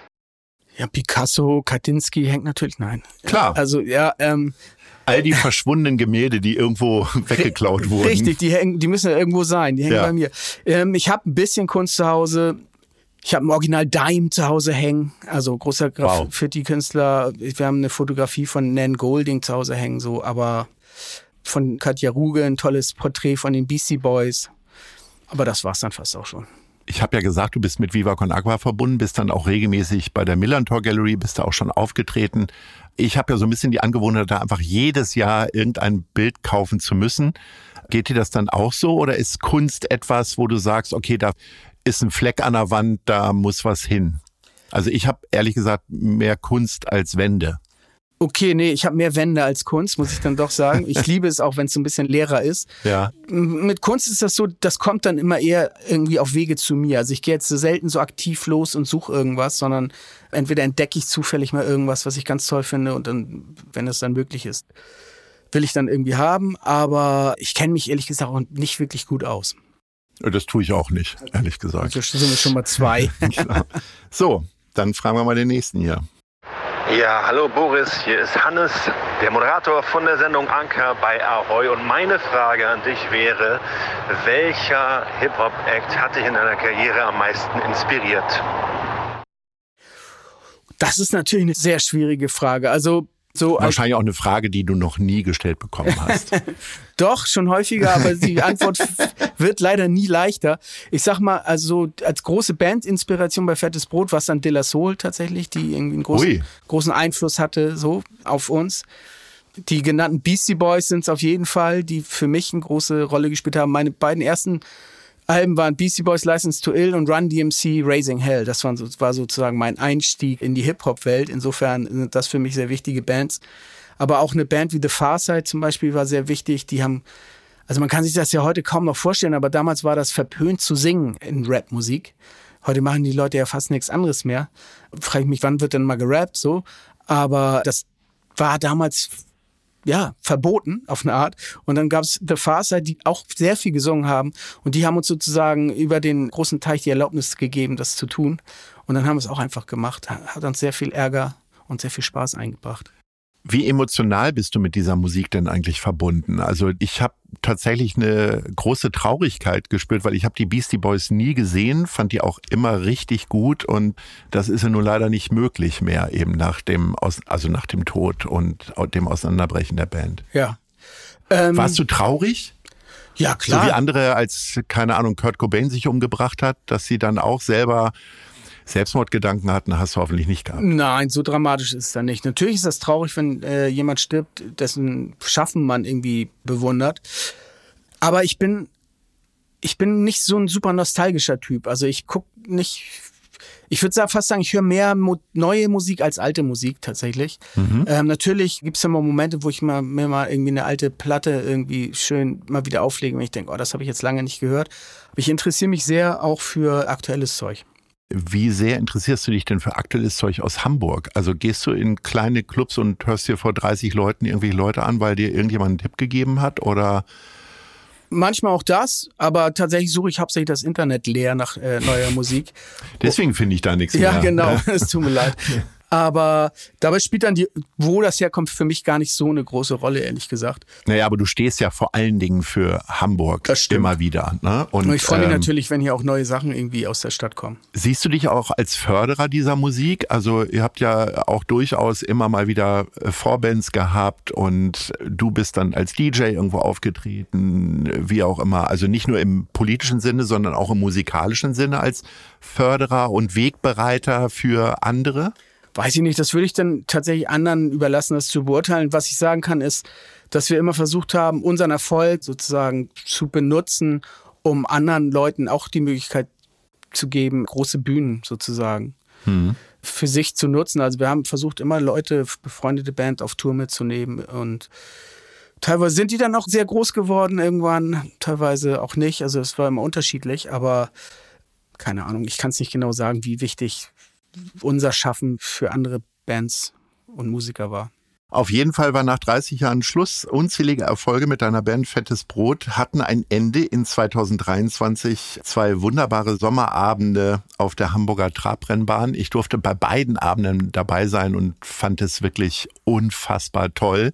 Ja, Picasso, Kandinsky hängt natürlich, nein. Klar. Also, ja, ähm. All die verschwundenen Gemälde, die irgendwo weggeklaut wurden. Richtig, die hängen, die müssen ja irgendwo sein, die hängen ja bei mir. Ähm, ich habe ein bisschen Kunst zu Hause. Ich habe ein Original Dime zu Hause hängen, also großer Graf wow. für die Künstler. Wir haben eine Fotografie von Nan Golding zu Hause hängen, so, aber von Katja Ruge ein tolles Porträt von den Beastie Boys. Aber das war's dann fast auch schon. Ich habe ja gesagt, du bist mit Viva Con Agua verbunden, bist dann auch regelmäßig bei der Millantor Gallery, bist da auch schon aufgetreten. Ich habe ja so ein bisschen die Angewohnheit, da einfach jedes Jahr irgendein Bild kaufen zu müssen. Geht dir das dann auch so oder ist Kunst etwas, wo du sagst, okay, da ist ein Fleck an der Wand, da muss was hin? Also ich habe ehrlich gesagt mehr Kunst als Wände. Okay, nee, ich habe mehr Wände als Kunst, muss ich dann doch sagen. Ich liebe es auch, wenn es so ein bisschen leerer ist. Ja. Mit Kunst ist das so, das kommt dann immer eher irgendwie auf Wege zu mir. Also ich gehe jetzt so selten so aktiv los und suche irgendwas, sondern entweder entdecke ich zufällig mal irgendwas, was ich ganz toll finde und dann, wenn es dann möglich ist, will ich dann irgendwie haben. Aber ich kenne mich ehrlich gesagt auch nicht wirklich gut aus. Das tue ich auch nicht, ehrlich gesagt. Also sind wir schon mal zwei. Genau. So, dann fragen wir mal den nächsten hier. Ja, hallo Boris, hier ist Hannes, der Moderator von der Sendung Anker bei Ahoi. Und meine Frage an dich wäre, welcher Hip-Hop-Act hat dich in deiner Karriere am meisten inspiriert? Das ist natürlich eine sehr schwierige Frage. Also so wahrscheinlich auch eine Frage, die du noch nie gestellt bekommen hast. Doch, schon häufiger, aber die Antwort wird leider nie leichter. Ich sag mal, also als große Bandinspiration bei Fettes Brot war es dann De La Soul tatsächlich, die irgendwie einen großen, großen Einfluss hatte so auf uns. Die genannten Beastie Boys sind es auf jeden Fall, die für mich eine große Rolle gespielt haben. Meine beiden ersten Alben waren Beastie Boys License to Ill und Run D M C Raising Hell. Das war, war sozusagen mein Einstieg in die Hip-Hop-Welt. Insofern sind das für mich sehr wichtige Bands. Aber auch eine Band wie The Pharcyde zum Beispiel war sehr wichtig. Die haben, also man kann sich das ja heute kaum noch vorstellen, aber damals war das verpönt zu singen in Rap-Musik. Heute machen die Leute ja fast nichts anderes mehr. Frage ich mich, wann wird denn mal gerappt? So. Aber das war damals ja, verboten auf eine Art. Und dann gab es The Pharcyde, die auch sehr viel gesungen haben. Und die haben uns sozusagen über den großen Teich die Erlaubnis gegeben, das zu tun. Und dann haben wir es auch einfach gemacht. Hat uns sehr viel Ärger und sehr viel Spaß eingebracht. Wie emotional bist du mit dieser Musik denn eigentlich verbunden? Also ich habe tatsächlich eine große Traurigkeit gespürt, weil ich habe die Beastie Boys nie gesehen, fand die auch immer richtig gut und das ist ja nun leider nicht möglich mehr eben nach dem, also nach dem Tod und dem Auseinanderbrechen der Band. Ja. Ähm, Warst du traurig? Ja, klar. So wie andere, als, keine Ahnung, Kurt Cobain sich umgebracht hat, dass sie dann auch selber Selbstmordgedanken hatten, hast du hoffentlich nicht gehabt. Nein, so dramatisch ist es dann nicht. Natürlich ist das traurig, wenn äh, jemand stirbt, dessen Schaffen man irgendwie bewundert. Aber ich bin, ich bin nicht so ein super nostalgischer Typ. Also ich gucke nicht, ich würde fast sagen, ich höre mehr mo- neue Musik als alte Musik tatsächlich. Mhm. Ähm, natürlich gibt es immer Momente, wo ich mal, mir mal irgendwie eine alte Platte irgendwie schön mal wieder auflege, wenn ich denke, oh, das habe ich jetzt lange nicht gehört. Aber ich interessiere mich sehr auch für aktuelles Zeug. Wie sehr interessierst du dich denn für aktuelles Zeug aus Hamburg? Also gehst du in kleine Clubs und hörst dir vor dreißig Leuten irgendwelche Leute an, weil dir irgendjemand einen Tipp gegeben hat? Oder? Manchmal auch das, aber tatsächlich suche ich hauptsächlich das Internet leer nach äh, neuer Musik. Deswegen finde ich da nichts mehr. Ja, genau, es tut mir leid. Aber dabei spielt dann die, wo das herkommt, für mich gar nicht so eine große Rolle, ehrlich gesagt. Naja, aber du stehst ja vor allen Dingen für Hamburg das stimmt. immer wieder. Ne? Und, Und ich freue mich ähm, natürlich, wenn hier auch neue Sachen irgendwie aus der Stadt kommen. Siehst du dich auch als Förderer dieser Musik? Also ihr habt ja auch durchaus immer mal wieder Vorbands gehabt und du bist dann als D J irgendwo aufgetreten, wie auch immer. Also nicht nur im politischen Sinne, sondern auch im musikalischen Sinne als Förderer und Wegbereiter für andere? Weiß ich nicht, das würde ich dann tatsächlich anderen überlassen, das zu beurteilen. Was ich sagen kann, ist, dass wir immer versucht haben, unseren Erfolg sozusagen zu benutzen, um anderen Leuten auch die Möglichkeit zu geben, große Bühnen sozusagen hm. für sich zu nutzen. Also wir haben versucht, immer Leute, befreundete Band auf Tour mitzunehmen und teilweise sind die dann auch sehr groß geworden irgendwann, teilweise auch nicht. Also es war immer unterschiedlich, aber keine Ahnung, ich kann es nicht genau sagen, wie wichtig unser Schaffen für andere Bands und Musiker war. Auf jeden Fall war nach dreißig Jahren Schluss. Unzählige Erfolge mit deiner Band Fettes Brot hatten ein Ende in zweitausenddreiundzwanzig. Zwei wunderbare Sommerabende auf der Hamburger Trabrennbahn. Ich durfte bei beiden Abenden dabei sein und fand es wirklich unfassbar toll.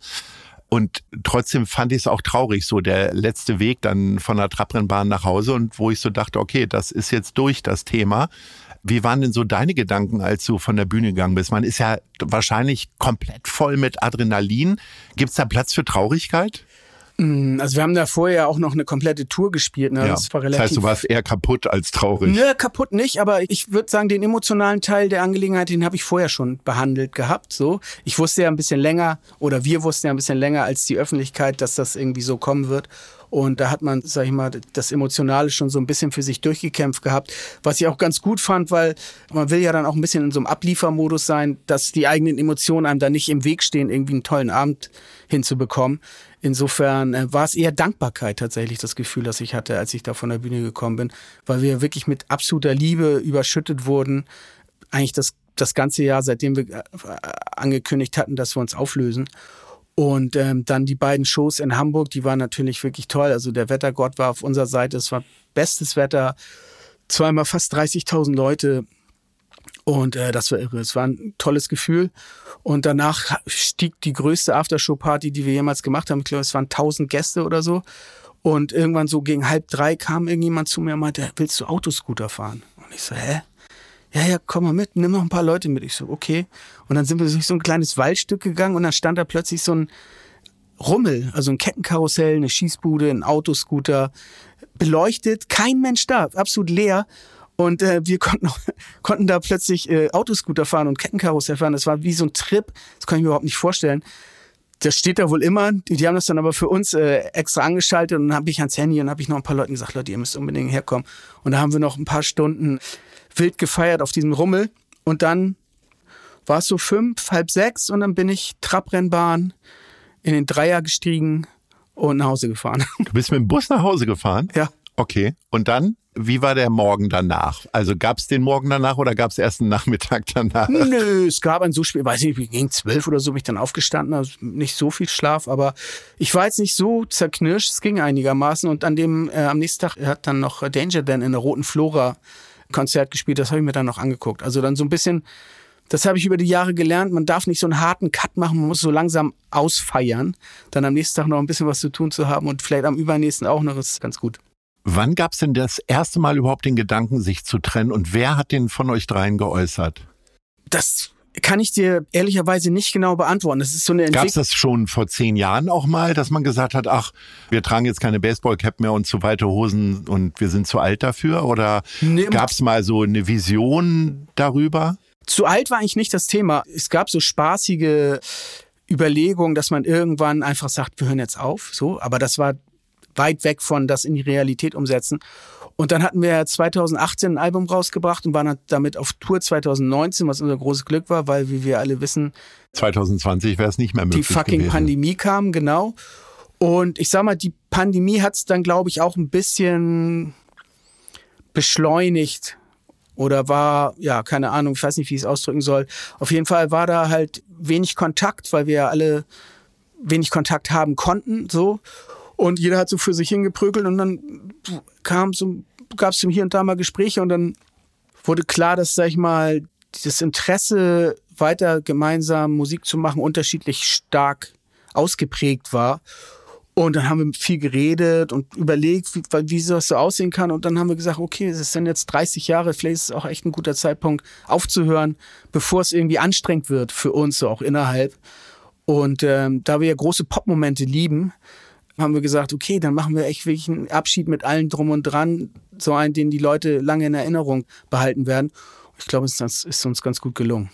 Und trotzdem fand ich es auch traurig, so der letzte Weg dann von der Trabrennbahn nach Hause und wo ich so dachte, okay, das ist jetzt durch, das Thema. Wie waren denn so deine Gedanken, als du von der Bühne gegangen bist? Man ist ja wahrscheinlich komplett voll mit Adrenalin. Gibt es da Platz für Traurigkeit? Also wir haben da vorher auch noch eine komplette Tour gespielt. Ne? Ja. Das war relativ, das heißt, du warst eher kaputt als traurig. Nö, kaputt nicht, aber ich würde sagen, den emotionalen Teil der Angelegenheit, den habe ich vorher schon behandelt gehabt. So, ich wusste ja ein bisschen länger, oder wir wussten ja ein bisschen länger als die Öffentlichkeit, dass das irgendwie so kommen wird. Und da hat man, sag ich mal, das Emotionale schon so ein bisschen für sich durchgekämpft gehabt. Was ich auch ganz gut fand, weil man will ja dann auch ein bisschen in so einem Abliefermodus sein, dass die eigenen Emotionen einem da nicht im Weg stehen, irgendwie einen tollen Abend hinzubekommen. Insofern äh, war es eher Dankbarkeit tatsächlich, das Gefühl, das ich hatte, als ich da von der Bühne gekommen bin, weil wir wirklich mit absoluter Liebe überschüttet wurden. Eigentlich das, das ganze Jahr, seitdem wir äh, angekündigt hatten, dass wir uns auflösen. Und ähm, dann die beiden Shows in Hamburg, die waren natürlich wirklich toll. Also der Wettergott war auf unserer Seite, es war bestes Wetter, zweimal fast dreißigtausend Leute und äh, das war irre. Es war ein tolles Gefühl und danach stieg die größte Aftershow-Party, die wir jemals gemacht haben. Ich glaube, es waren tausend Gäste oder so und irgendwann so gegen halb drei kam irgendjemand zu mir und meinte, willst du Autoscooter fahren? Und ich so, hä? Ja, ja, komm mal mit, nimm noch ein paar Leute mit. Ich so, okay. Und dann sind wir durch so ein kleines Waldstück gegangen und dann stand da plötzlich so ein Rummel, also ein Kettenkarussell, eine Schießbude, ein Autoscooter, beleuchtet, kein Mensch da, absolut leer. Und äh, wir konnten, konnten da plötzlich äh, Autoscooter fahren und Kettenkarussell fahren. Das war wie so ein Trip, das kann ich mir überhaupt nicht vorstellen. Das steht da wohl immer. Die, die haben das dann aber für uns äh, extra angeschaltet und dann habe ich ans Handy und habe ich noch ein paar Leuten gesagt, Leute, ihr müsst unbedingt herkommen. Und da haben wir noch ein paar Stunden wild gefeiert auf diesem Rummel und dann war es so fünf, halb sechs und dann bin ich Trabrennbahn in den Dreier gestiegen und nach Hause gefahren. Du bist mit dem Bus nach Hause gefahren? Ja. Okay. Und dann, wie war der Morgen danach? Also gab es den Morgen danach oder gab es erst einen Nachmittag danach? Nö, es gab ein so spät, weiß nicht, gegen zwölf oder so bin ich dann aufgestanden, also nicht so viel Schlaf, aber ich war jetzt nicht so zerknirscht, es ging einigermaßen und an dem, äh, am nächsten Tag hat dann noch Danger Dan in der Roten Flora Konzert gespielt, das habe ich mir dann noch angeguckt. Also dann so ein bisschen, das habe ich über die Jahre gelernt, man darf nicht so einen harten Cut machen, man muss so langsam ausfeiern, dann am nächsten Tag noch ein bisschen was zu tun zu haben und vielleicht am übernächsten auch noch, ist ganz gut. Wann gab es denn das erste Mal überhaupt den Gedanken, sich zu trennen und wer hat den von euch dreien geäußert? Das Kann ich dir ehrlicherweise nicht genau beantworten. Das ist so eine Entwicklung. Gab es das schon vor zehn Jahren auch mal, dass man gesagt hat, ach, wir tragen jetzt keine Baseballcap mehr und zu weite Hosen und wir sind zu alt dafür? Oder nee, gab es mal so eine Vision darüber? Zu alt war eigentlich nicht das Thema. Es gab so spaßige Überlegungen, dass man irgendwann einfach sagt, wir hören jetzt auf. So, aber das war weit weg von das in die Realität umsetzen. Und dann hatten wir zwanzig achtzehn ein Album rausgebracht und waren damit auf Tour zwanzig neunzehn, was unser großes Glück war, weil, wie wir alle wissen, zwanzig zwanzig wäre es nicht mehr möglich die fucking gewesen. Pandemie kam, genau. Und ich sag mal, die Pandemie hat es dann, glaube ich, auch ein bisschen beschleunigt oder war, ja, keine Ahnung, ich weiß nicht, wie ich es ausdrücken soll. Auf jeden Fall war da halt wenig Kontakt, weil wir ja alle wenig Kontakt haben konnten, so. Und jeder hat so für sich hingeprügelt und dann kam so, gab es hier und da mal Gespräche und dann wurde klar, dass, sag ich mal, das Interesse, weiter gemeinsam Musik zu machen, unterschiedlich stark ausgeprägt war. Und dann haben wir viel geredet und überlegt, wie, wie das so aussehen kann. Und dann haben wir gesagt, okay, es sind jetzt dreißig Jahre, vielleicht ist es auch echt ein guter Zeitpunkt aufzuhören, bevor es irgendwie anstrengend wird für uns, so auch innerhalb. Und ähm, da wir ja große Pop-Momente lieben, haben wir gesagt, okay, dann machen wir echt wirklich einen Abschied mit allen drum und dran, so einen, den die Leute lange in Erinnerung behalten werden. Ich glaube, es ist uns ganz gut gelungen.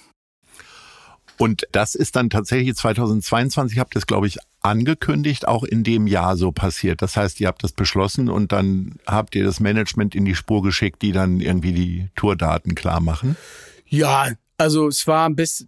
Und das ist dann tatsächlich zweitausendzweiundzwanzig, habt ihr es, glaube ich, angekündigt, auch in dem Jahr so passiert. Das heißt, ihr habt das beschlossen und dann habt ihr das Management in die Spur geschickt, die dann irgendwie die Tourdaten klar machen? Ja, also es war ein bisschen...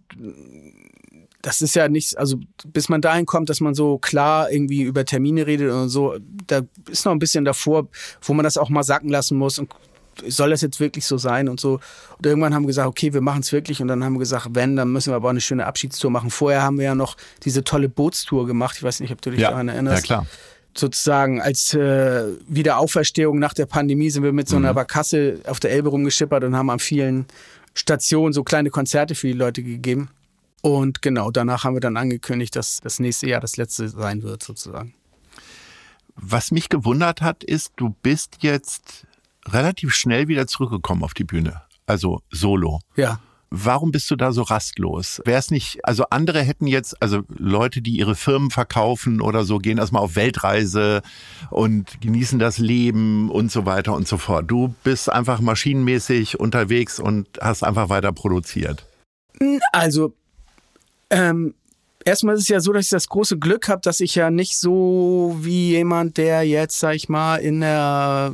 Das ist ja nicht, also bis man dahin kommt, dass man so klar irgendwie über Termine redet und so, da ist noch ein bisschen davor, wo man das auch mal sacken lassen muss und soll das jetzt wirklich so sein und so. Und irgendwann haben wir gesagt, okay, wir machen es wirklich und dann haben wir gesagt, wenn, dann müssen wir aber auch eine schöne Abschiedstour machen. Vorher haben wir ja noch diese tolle Bootstour gemacht, ich weiß nicht, ob du dich ja, daran erinnerst. Ja, klar. Sozusagen als äh, Wiederauferstehung nach der Pandemie sind wir mit so einer mhm. Barkasse auf der Elbe rumgeschippert und haben an vielen Stationen so kleine Konzerte für die Leute gegeben. Und genau, danach haben wir dann angekündigt, dass das nächste Jahr das letzte sein wird, sozusagen. Was mich gewundert hat, ist, du bist jetzt relativ schnell wieder zurückgekommen auf die Bühne, also solo. Ja. Warum bist du da so rastlos? Wäre es nicht, also andere hätten jetzt, also Leute, die ihre Firmen verkaufen oder so, gehen erstmal auf Weltreise und genießen das Leben und so weiter und so fort. Du bist einfach maschinenmäßig unterwegs und hast einfach weiter produziert. Also, Ähm, erstmal ist es ja so, dass ich das große Glück habe, dass ich ja nicht so wie jemand, der jetzt, sag ich mal, in der,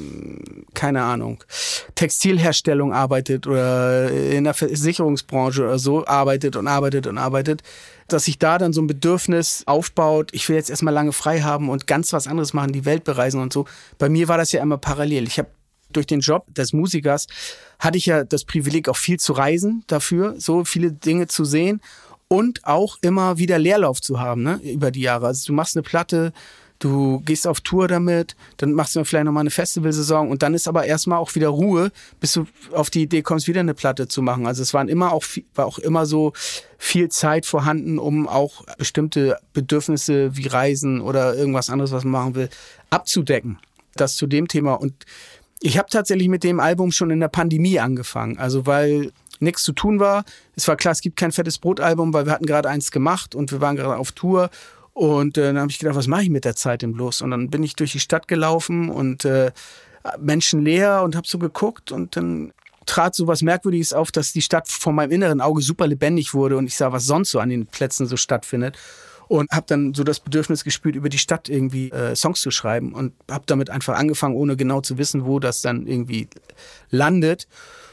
keine Ahnung, Textilherstellung arbeitet oder in der Versicherungsbranche oder so arbeitet und arbeitet und arbeitet, dass sich da dann so ein Bedürfnis aufbaut, ich will jetzt erstmal lange frei haben und ganz was anderes machen, die Welt bereisen und so. Bei mir war das ja immer parallel. Ich habe durch den Job des Musikers hatte ich ja das Privileg, auch viel zu reisen dafür, so viele Dinge zu sehen. Und auch immer wieder Leerlauf zu haben, ne, über die Jahre. Also du machst eine Platte, du gehst auf Tour damit, dann machst du vielleicht nochmal eine Festivalsaison und dann ist aber erstmal auch wieder Ruhe, bis du auf die Idee kommst, wieder eine Platte zu machen. Also es waren immer auch, war auch immer so viel Zeit vorhanden, um auch bestimmte Bedürfnisse wie Reisen oder irgendwas anderes, was man machen will, abzudecken. Das zu dem Thema. Und ich habe tatsächlich mit dem Album schon in der Pandemie angefangen. Also weil nichts zu tun war. Es war klar, es gibt kein fettes Brotalbum, weil wir hatten gerade eins gemacht und wir waren gerade auf Tour. Und äh, dann habe ich gedacht, was mache ich mit der Zeit denn bloß? Und dann bin ich durch die Stadt gelaufen und äh, menschenleer und habe so geguckt und dann trat so was Merkwürdiges auf, dass die Stadt vor meinem inneren Auge super lebendig wurde und ich sah, was sonst so an den Plätzen so stattfindet. Und habe dann so das Bedürfnis gespürt, über die Stadt irgendwie äh, Songs zu schreiben und habe damit einfach angefangen, ohne genau zu wissen, wo das dann irgendwie landet.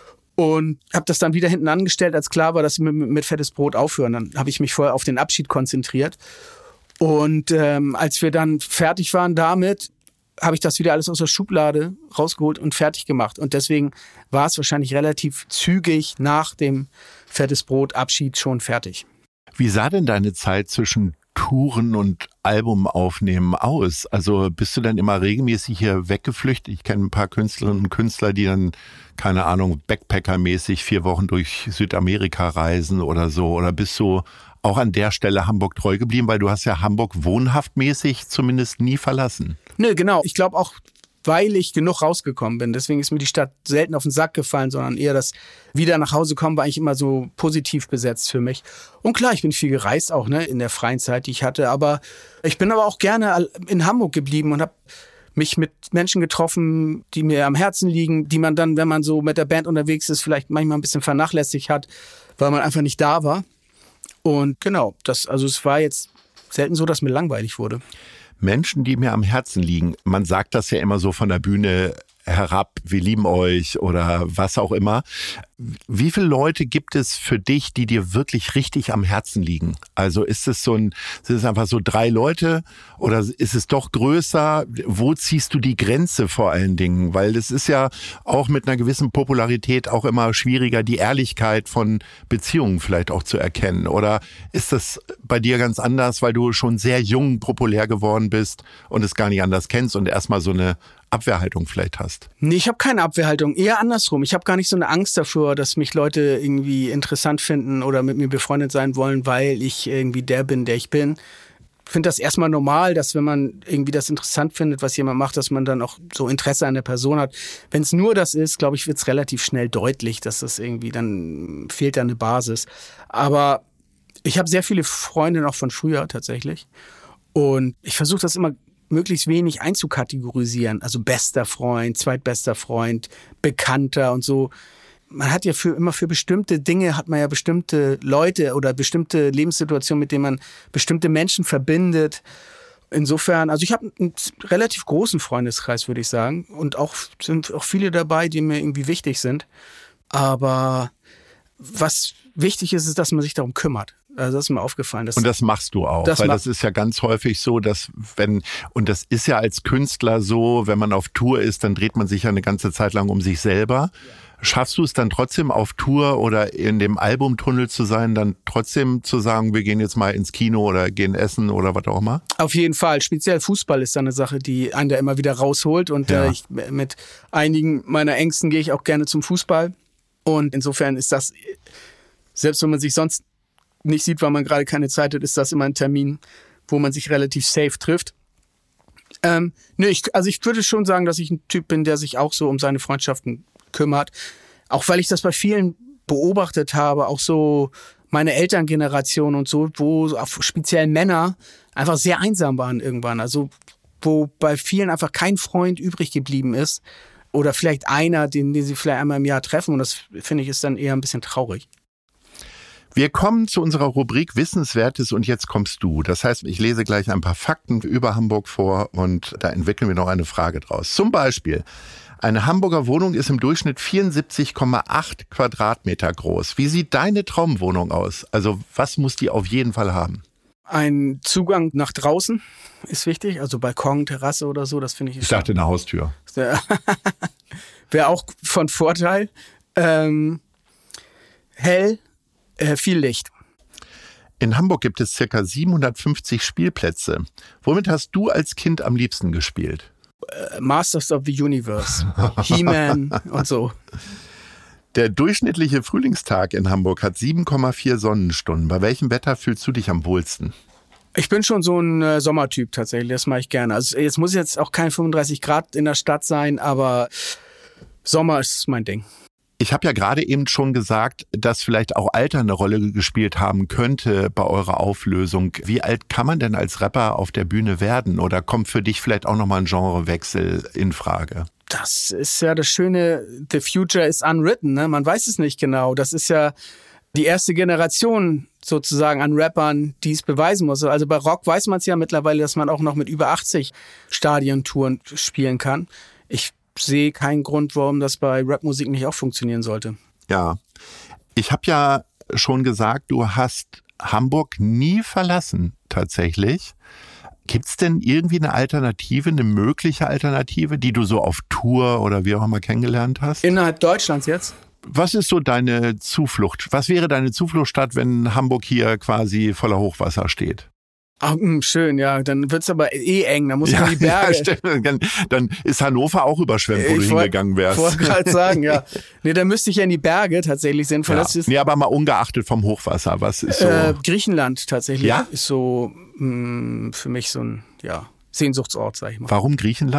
Und habe das dann wieder hinten angestellt, als klar war, dass wir mit, mit fettes Brot aufhören. Dann habe ich mich vorher auf den Abschied konzentriert. Und ähm, als wir dann fertig waren damit, habe ich das wieder alles aus der Schublade rausgeholt und fertig gemacht. Und deswegen war es wahrscheinlich relativ zügig nach dem fettes Brot Abschied schon fertig. Wie sah denn deine Zeit zwischen Touren und Albumaufnehmen aus? Also bist du dann immer regelmäßig hier weggeflüchtet? Ich kenne ein paar Künstlerinnen und Künstler, die dann, keine Ahnung, Backpacker-mäßig vier Wochen durch Südamerika reisen oder so. Oder bist du auch an der Stelle Hamburg treu geblieben? Weil du hast ja Hamburg wohnhaftmäßig zumindest nie verlassen. Nö, genau. Ich glaube auch, weil ich genug rausgekommen bin. Deswegen ist mir die Stadt selten auf den Sack gefallen, sondern eher das wieder nach Hause kommen war eigentlich immer so positiv besetzt für mich. Und klar, ich bin viel gereist auch, ne, in der freien Zeit, die ich hatte. Aber ich bin aber auch gerne in Hamburg geblieben und habe mich mit Menschen getroffen, die mir am Herzen liegen, die man dann, wenn man so mit der Band unterwegs ist, vielleicht manchmal ein bisschen vernachlässigt hat, weil man einfach nicht da war. Und genau, das, also es war jetzt selten so, dass mir langweilig wurde. Menschen, die mir am Herzen liegen, man sagt das ja immer so von der Bühne herab, wir lieben euch oder was auch immer. Wie viele Leute gibt es für dich, die dir wirklich richtig am Herzen liegen? Also ist es so ein, sind es einfach so drei Leute oder ist es doch größer? Wo ziehst du die Grenze vor allen Dingen? Weil es ist ja auch mit einer gewissen Popularität auch immer schwieriger, die Ehrlichkeit von Beziehungen vielleicht auch zu erkennen. Oder ist das bei dir ganz anders, weil du schon sehr jung populär geworden bist und es gar nicht anders kennst und erstmal so eine Abwehrhaltung vielleicht hast? Nee, ich habe keine Abwehrhaltung. Eher andersrum. Ich habe gar nicht so eine Angst davor, dass mich Leute irgendwie interessant finden oder mit mir befreundet sein wollen, weil ich irgendwie der bin, der ich bin. Ich finde das erstmal normal, dass wenn man irgendwie das interessant findet, was jemand macht, dass man dann auch so Interesse an der Person hat. Wenn es nur das ist, glaube ich, wird es relativ schnell deutlich, dass das irgendwie, dann fehlt da eine Basis. Aber ich habe sehr viele Freunde noch von früher tatsächlich. Und ich versuche das immer möglichst wenig einzukategorisieren. Also bester Freund, zweitbester Freund, Bekannter und so. Man hat ja für immer für bestimmte Dinge hat man ja bestimmte Leute oder bestimmte Lebenssituationen, mit denen man bestimmte Menschen verbindet. Insofern, also ich habe einen relativ großen Freundeskreis, würde ich sagen. Und auch sind auch viele dabei, die mir irgendwie wichtig sind. Aber was wichtig ist, ist, dass man sich darum kümmert. Also das ist mir aufgefallen. Und das machst du auch, das weil das ist ja ganz häufig so, dass wenn, und das ist ja als Künstler so, wenn man auf Tour ist, dann dreht man sich ja eine ganze Zeit lang um sich selber. Schaffst du es dann trotzdem auf Tour oder in dem Albumtunnel zu sein, dann trotzdem zu sagen, wir gehen jetzt mal ins Kino oder gehen essen oder was auch immer? Auf jeden Fall. Speziell Fußball ist dann eine Sache, die einen da immer wieder rausholt. Und ja. äh, ich, mit einigen meiner Ängsten gehe ich auch gerne zum Fußball. Und insofern ist das, selbst wenn man sich sonst nicht sieht, weil man gerade keine Zeit hat, ist das immer ein Termin, wo man sich relativ safe trifft. Ähm, nee, ich, also ich würde schon sagen, dass ich ein Typ bin, der sich auch so um seine Freundschaften kümmert. Auch weil ich das bei vielen beobachtet habe, auch so meine Elterngeneration und so, wo speziell Männer einfach sehr einsam waren irgendwann. Also wo bei vielen einfach kein Freund übrig geblieben ist oder vielleicht einer, den, den sie vielleicht einmal im Jahr treffen. Und das finde ich ist dann eher ein bisschen traurig. Wir kommen zu unserer Rubrik Wissenswertes und jetzt kommst du. Das heißt, ich lese gleich ein paar Fakten über Hamburg vor und da entwickeln wir noch eine Frage draus. Zum Beispiel, eine Hamburger Wohnung ist im Durchschnitt vierundsiebzig Komma acht Quadratmeter groß. Wie sieht deine Traumwohnung aus? Also was muss die auf jeden Fall haben? Ein Zugang nach draußen ist wichtig, also Balkon, Terrasse oder so, das finde ich... Ich dachte eine Haustür. Wäre auch von Vorteil. Ähm, hell. Äh, viel Licht. In Hamburg gibt es circa siebenhundertfünfzig Spielplätze. Womit hast du als Kind am liebsten gespielt? Äh, Masters of the Universe, He-Man und so. Der durchschnittliche Frühlingstag in Hamburg hat sieben Komma vier Sonnenstunden. Bei welchem Wetter fühlst du dich am wohlsten? Ich bin schon so ein äh, Sommertyp tatsächlich, das mache ich gerne. Also jetzt muss jetzt auch kein fünfunddreißig Grad in der Stadt sein, aber Sommer ist mein Ding. Ich habe ja gerade eben schon gesagt, dass vielleicht auch Alter eine Rolle gespielt haben könnte bei eurer Auflösung. Wie alt kann man denn als Rapper auf der Bühne werden? Oder kommt für dich vielleicht auch nochmal ein Genrewechsel in Frage? Das ist ja das Schöne, the future is unwritten, ne? Man weiß es nicht genau. Das ist ja die erste Generation sozusagen an Rappern, die es beweisen muss. Also bei Rock weiß man es ja mittlerweile, dass man auch noch mit über achtzig Stadientouren spielen kann. Ich sehe keinen Grund, warum das bei Rapmusik nicht auch funktionieren sollte. Ja, ich habe ja schon gesagt, du hast Hamburg nie verlassen, tatsächlich. Gibt es denn irgendwie eine Alternative, eine mögliche Alternative, die du so auf Tour oder wie auch immer kennengelernt hast? Innerhalb Deutschlands jetzt? Was ist so deine Zuflucht? Was wäre deine Zufluchtsstadt, wenn Hamburg hier quasi voller Hochwasser steht? Ach, mh, schön, ja, dann wird's aber eh eng, da muss man ja, in die Berge. Ja, dann, dann ist Hannover auch überschwemmt, wo ich du hingegangen wärst. Ich wollte gerade sagen, ja. Nee, dann müsste ich ja in die Berge tatsächlich sind. Ja. Nee, aber mal ungeachtet vom Hochwasser, was ist so? Äh, Griechenland tatsächlich ja? ist so mh, für mich so ein ja, Sehnsuchtsort, sag ich mal. Warum Griechenland?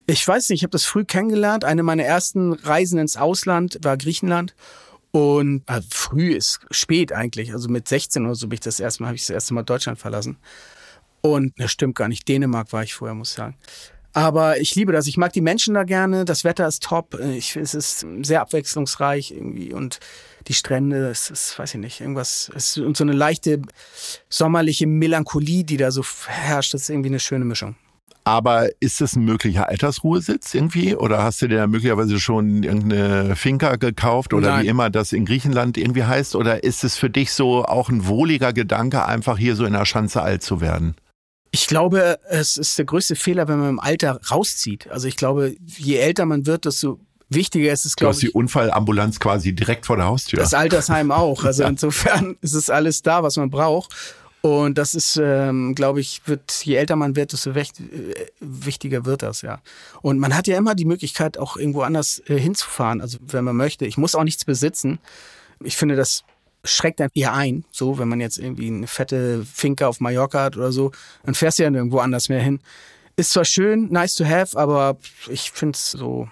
Ich weiß nicht, ich habe das früh kennengelernt. Eine meiner ersten Reisen ins Ausland war Griechenland. Und äh, früh ist spät eigentlich. Also mit sechzehn oder so bin ich das erste Mal, habe ich das erste Mal Deutschland verlassen. Und das stimmt gar nicht. Dänemark war ich vorher, muss ich sagen. Aber ich liebe das. Ich mag die Menschen da gerne. Das Wetter ist top. Ich, es ist sehr abwechslungsreich irgendwie. Und die Strände, es ist, weiß ich nicht, irgendwas. Es ist so eine leichte sommerliche Melancholie, die da so herrscht. Das ist irgendwie eine schöne Mischung. Aber ist das ein möglicher Altersruhesitz irgendwie? Oder hast du dir da möglicherweise schon irgendeine Finca gekauft oder Nein. wie immer das in Griechenland irgendwie heißt? Oder ist es für dich so auch ein wohliger Gedanke, einfach hier so in der Schanze alt zu werden? Ich glaube, es ist der größte Fehler, wenn man im Alter rauszieht. Also ich glaube, je älter man wird, desto wichtiger ist es, Du glaube hast die ich. Unfallambulanz quasi direkt vor der Haustür. Das Altersheim auch. Also insofern ist es alles da, was man braucht. Und das ist, ähm, glaube ich, wird, je älter man wird, desto wech- äh, wichtiger wird das, ja. Und man hat ja immer die Möglichkeit, auch irgendwo anders äh, hinzufahren, also wenn man möchte. Ich muss auch nichts besitzen. Ich finde, das schreckt dann eher ein, so, wenn man jetzt irgendwie eine fette Finca auf Mallorca hat oder so, dann fährst du ja nirgendwo anders mehr hin. Ist zwar schön, nice to have, aber ich finde es so,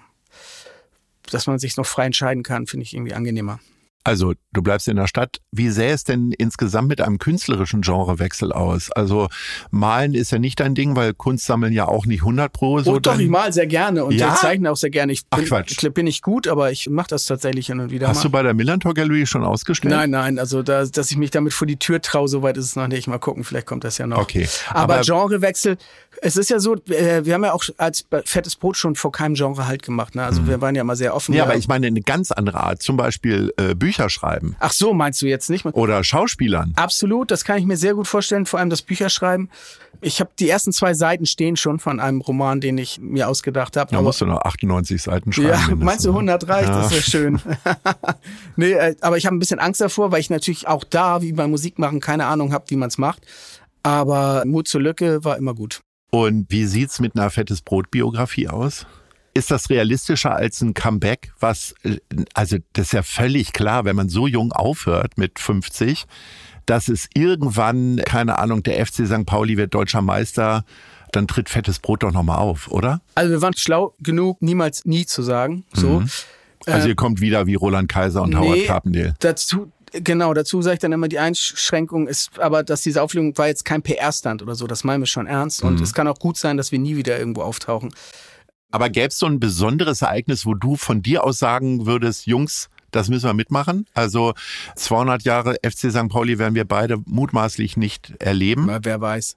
dass man sich noch frei entscheiden kann, finde ich irgendwie angenehmer. Also du bleibst in der Stadt. Wie sähe es denn insgesamt mit einem künstlerischen Genrewechsel aus? Also malen ist ja nicht dein Ding, weil Kunst sammeln ja auch nicht hundert pro. So oh, doch, dein... ich mal sehr gerne und Ja? ich zeichne auch sehr gerne. Ich bin, Ach, Quatsch. Ich bin ich gut, aber ich mache das tatsächlich hin und wieder Hast mal. du bei der Millantor Gallery schon ausgestellt? Nein, nein, also da, dass ich mich damit vor die Tür traue, so weit ist es noch nicht. Mal gucken, vielleicht kommt das ja noch. Okay. Aber, Aber- Genrewechsel, es ist ja so, äh, wir haben ja auch als Fettes Brot schon vor keinem Genre Halt gemacht. Ne? Also wir waren ja mal sehr offen. Ja, aber ich meine eine ganz andere Art. Zum Beispiel äh, Bücher schreiben Ach so, meinst du jetzt nicht? oder Schauspielern. Absolut, das kann ich mir sehr gut vorstellen, vor allem das Bücherschreiben. Ich habe die ersten zwei Seiten stehen schon von einem Roman, den ich mir ausgedacht habe. Da musst du noch achtundneunzig Seiten schreiben. Ja, mindestens, meinst du ne? hundert reicht? Ja. Das ist ja schön. Nee, äh, aber ich habe ein bisschen Angst davor, weil ich natürlich auch da, wie beim Musikmachen, keine Ahnung habe, wie man es macht. Aber Mut zur Lücke war immer gut. Und wie sieht's mit einer Fettes Brot-Biografie aus? Ist das realistischer als ein Comeback? Was, äh, also das ist ja völlig klar, wenn man so jung aufhört mit fünfzig, dass es irgendwann, keine Ahnung, der F C Sankt Pauli wird deutscher Meister, dann tritt Fettes Brot doch nochmal auf, oder? Also wir waren schlau genug, niemals nie zu sagen. So. Also Äh, ihr kommt wieder wie Roland Kaiser und Howard Carpendale. Dazu, genau, dazu sage ich dann immer, die Einschränkung ist aber, dass diese Auflegung war jetzt kein P R-Stand oder so, das meinen wir schon ernst. Und es kann auch gut sein, dass wir nie wieder irgendwo auftauchen. Aber gäbe es so ein besonderes Ereignis, wo du von dir aus sagen würdest, Jungs, das müssen wir mitmachen? Also zweihundert Jahre F C Sankt Pauli werden wir beide mutmaßlich nicht erleben. Mal, wer weiß.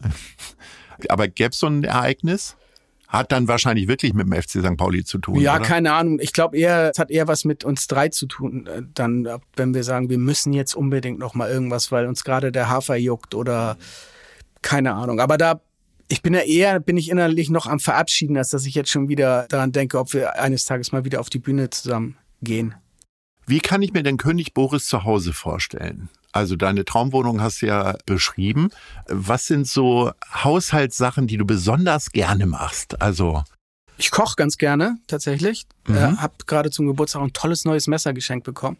Aber gäbe es so ein Ereignis? Hat dann wahrscheinlich wirklich mit dem F C Sankt Pauli zu tun, Ja, oder? keine Ahnung. Ich glaube eher, es hat eher was mit uns drei zu tun. äh, Dann, äh, wenn wir sagen, wir müssen jetzt unbedingt noch mal irgendwas, weil uns gerade der Hafer juckt oder keine Ahnung. Aber da, ich bin ja eher, bin ich innerlich noch am Verabschieden, als dass ich jetzt schon wieder daran denke, ob wir eines Tages mal wieder auf die Bühne zusammen gehen. Wie kann ich mir denn König Boris zu Hause vorstellen? Also deine Traumwohnung hast du ja beschrieben. Was sind so Haushaltssachen, die du besonders gerne machst? Also Ich koche ganz gerne, tatsächlich. Mhm. Äh, hab gerade zum Geburtstag ein tolles neues Messer geschenkt bekommen.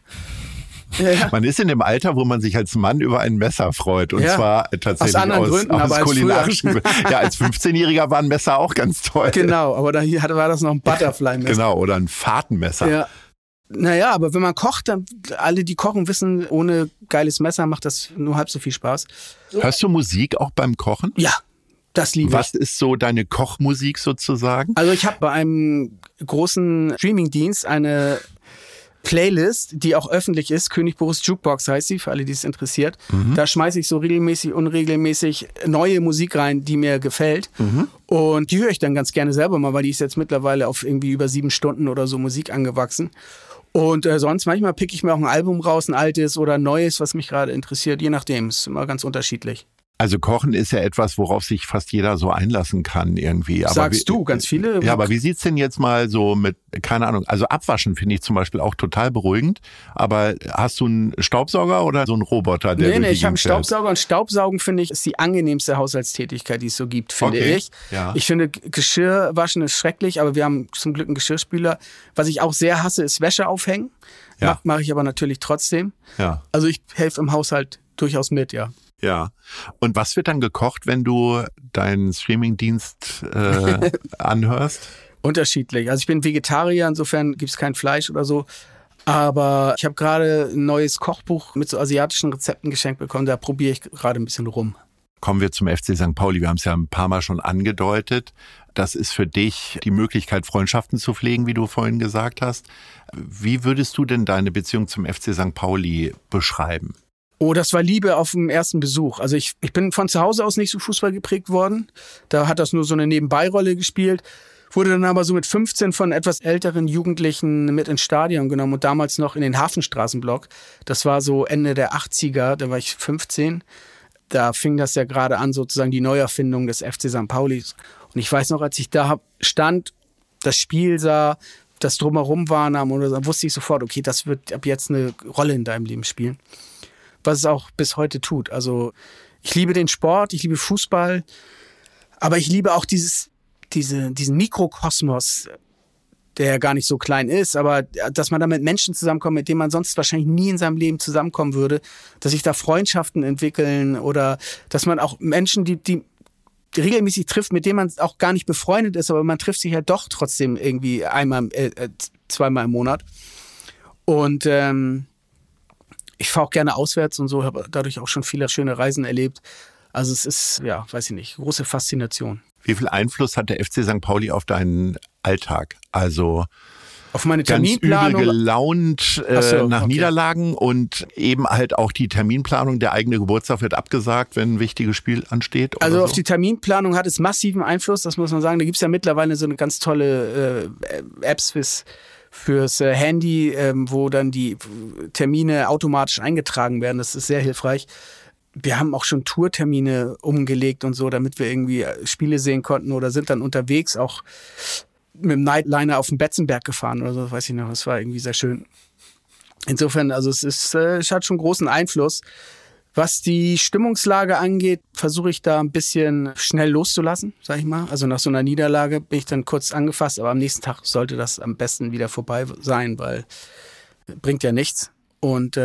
Ja, ja. man ist in dem Alter, wo man sich als Mann über ein Messer freut. Und Ja. zwar tatsächlich Aus anderen aus, Gründen, aus aber als kulinarischen Gründen. Ja, als fünfzehnjähriger war ein Messer auch ganz toll. Genau, aber da hier hatte- war das noch ein Butterfly-Messer. Genau, oder ein Fahrtenmesser. Ja. Naja, aber wenn man kocht, dann alle, die kochen, wissen, ohne geiles Messer macht das nur halb so viel Spaß. Hörst du Musik auch beim Kochen? Ja, das liebe Was ich. ist so deine Kochmusik sozusagen? Also ich habe bei einem großen Streamingdienst eine Playlist, die auch öffentlich ist. König Boris Jukebox heißt sie, für alle, die es interessiert. Da schmeiße ich so regelmäßig, unregelmäßig neue Musik rein, die mir gefällt. Und die höre ich dann ganz gerne selber mal, weil die ist jetzt mittlerweile auf irgendwie über sieben Stunden oder so Musik angewachsen. Und äh, sonst manchmal pick ich mir auch ein Album raus, ein altes oder ein neues, was mich gerade interessiert. Je nachdem, ist immer ganz unterschiedlich. Also Kochen ist ja etwas, worauf sich fast jeder so einlassen kann irgendwie. Aber Sagst wie, du, ganz viele. Ja, aber wie sieht's denn jetzt mal so mit, keine Ahnung, also Abwaschen finde ich zum Beispiel auch total beruhigend. Aber hast du einen Staubsauger oder so einen Roboter, der Nee, durch nee, die ich habe einen Gegend fährt? Staubsauger und Staubsaugen, finde ich, ist die angenehmste Haushaltstätigkeit, die es so gibt, finde Okay, ich. ja. Ich finde, Geschirr waschen ist schrecklich, aber wir haben zum Glück einen Geschirrspüler. Was ich auch sehr hasse, ist Wäsche aufhängen. Ja. Mach, mache ich aber natürlich trotzdem. Ja, Also ich helfe im Haushalt durchaus mit, ja. ja. Und was wird dann gekocht, wenn du deinen Streamingdienst äh, anhörst? Unterschiedlich. Also ich bin Vegetarier, insofern gibt es kein Fleisch oder so. Aber ich habe gerade ein neues Kochbuch mit so asiatischen Rezepten geschenkt bekommen. Da probiere ich gerade ein bisschen rum. Kommen wir zum F C Sankt Pauli. Wir haben es ja ein paar Mal schon angedeutet. Das ist für dich die Möglichkeit, Freundschaften zu pflegen, wie du vorhin gesagt hast. Wie würdest du denn deine Beziehung zum F C Sankt Pauli beschreiben? Oh, das war Liebe auf dem ersten Besuch. Also ich, ich bin von zu Hause aus nicht so Fußball geprägt worden. Da hat das nur so eine Nebenbeirolle gespielt. Wurde dann aber so mit fünfzehn von etwas älteren Jugendlichen mit ins Stadion genommen und damals noch in den Hafenstraßenblock. Das war so Ende der achtziger, da war ich fünfzehn. Da fing das ja gerade an, sozusagen die Neuerfindung des F C Sankt Paulis. Und ich weiß noch, als ich da stand, das Spiel sah, das Drumherum wahrnahm, und dann wusste ich sofort, okay, das wird ab jetzt eine Rolle in deinem Leben spielen. Was es auch bis heute tut. Also ich liebe den Sport, ich liebe Fußball, aber ich liebe auch dieses, diese, diesen Mikrokosmos, der gar nicht so klein ist, aber dass man da mit Menschen zusammenkommt, mit denen man sonst wahrscheinlich nie in seinem Leben zusammenkommen würde, dass sich da Freundschaften entwickeln oder dass man auch Menschen, die, die regelmäßig trifft, mit denen man auch gar nicht befreundet ist, aber man trifft sich ja doch trotzdem irgendwie einmal, äh, zweimal im Monat. Und ähm, ich fahre auch gerne auswärts und so, habe dadurch auch schon viele schöne Reisen erlebt. Also es ist, ja, weiß ich nicht, große Faszination. Wie viel Einfluss hat der F C Sankt Pauli auf deinen Alltag? Also auf meine ganz Terminplanung. übel gelaunt äh, so, nach okay. Niederlagen und eben halt auch die Terminplanung. Der eigene Geburtstag wird abgesagt, wenn ein wichtiges Spiel ansteht. Also oder auf so? die Terminplanung hat es massiven Einfluss, das muss man sagen. Da gibt es ja mittlerweile so eine ganz tolle äh, Apps fürs, fürs äh, Handy, äh, wo dann die Termine automatisch eingetragen werden. Das ist sehr hilfreich. Wir haben auch schon Tourtermine umgelegt und so, damit wir irgendwie Spiele sehen konnten oder sind dann unterwegs auch mit dem Nightliner auf den Betzenberg gefahren oder so, weiß ich noch. Das war irgendwie sehr schön. Insofern, also es ist, es hat schon großen Einfluss. Was die Stimmungslage angeht, versuche ich da ein bisschen schnell loszulassen, sag ich mal. Also nach so einer Niederlage bin ich dann kurz angefasst, aber am nächsten Tag sollte das am besten wieder vorbei sein, weil bringt ja nichts. Und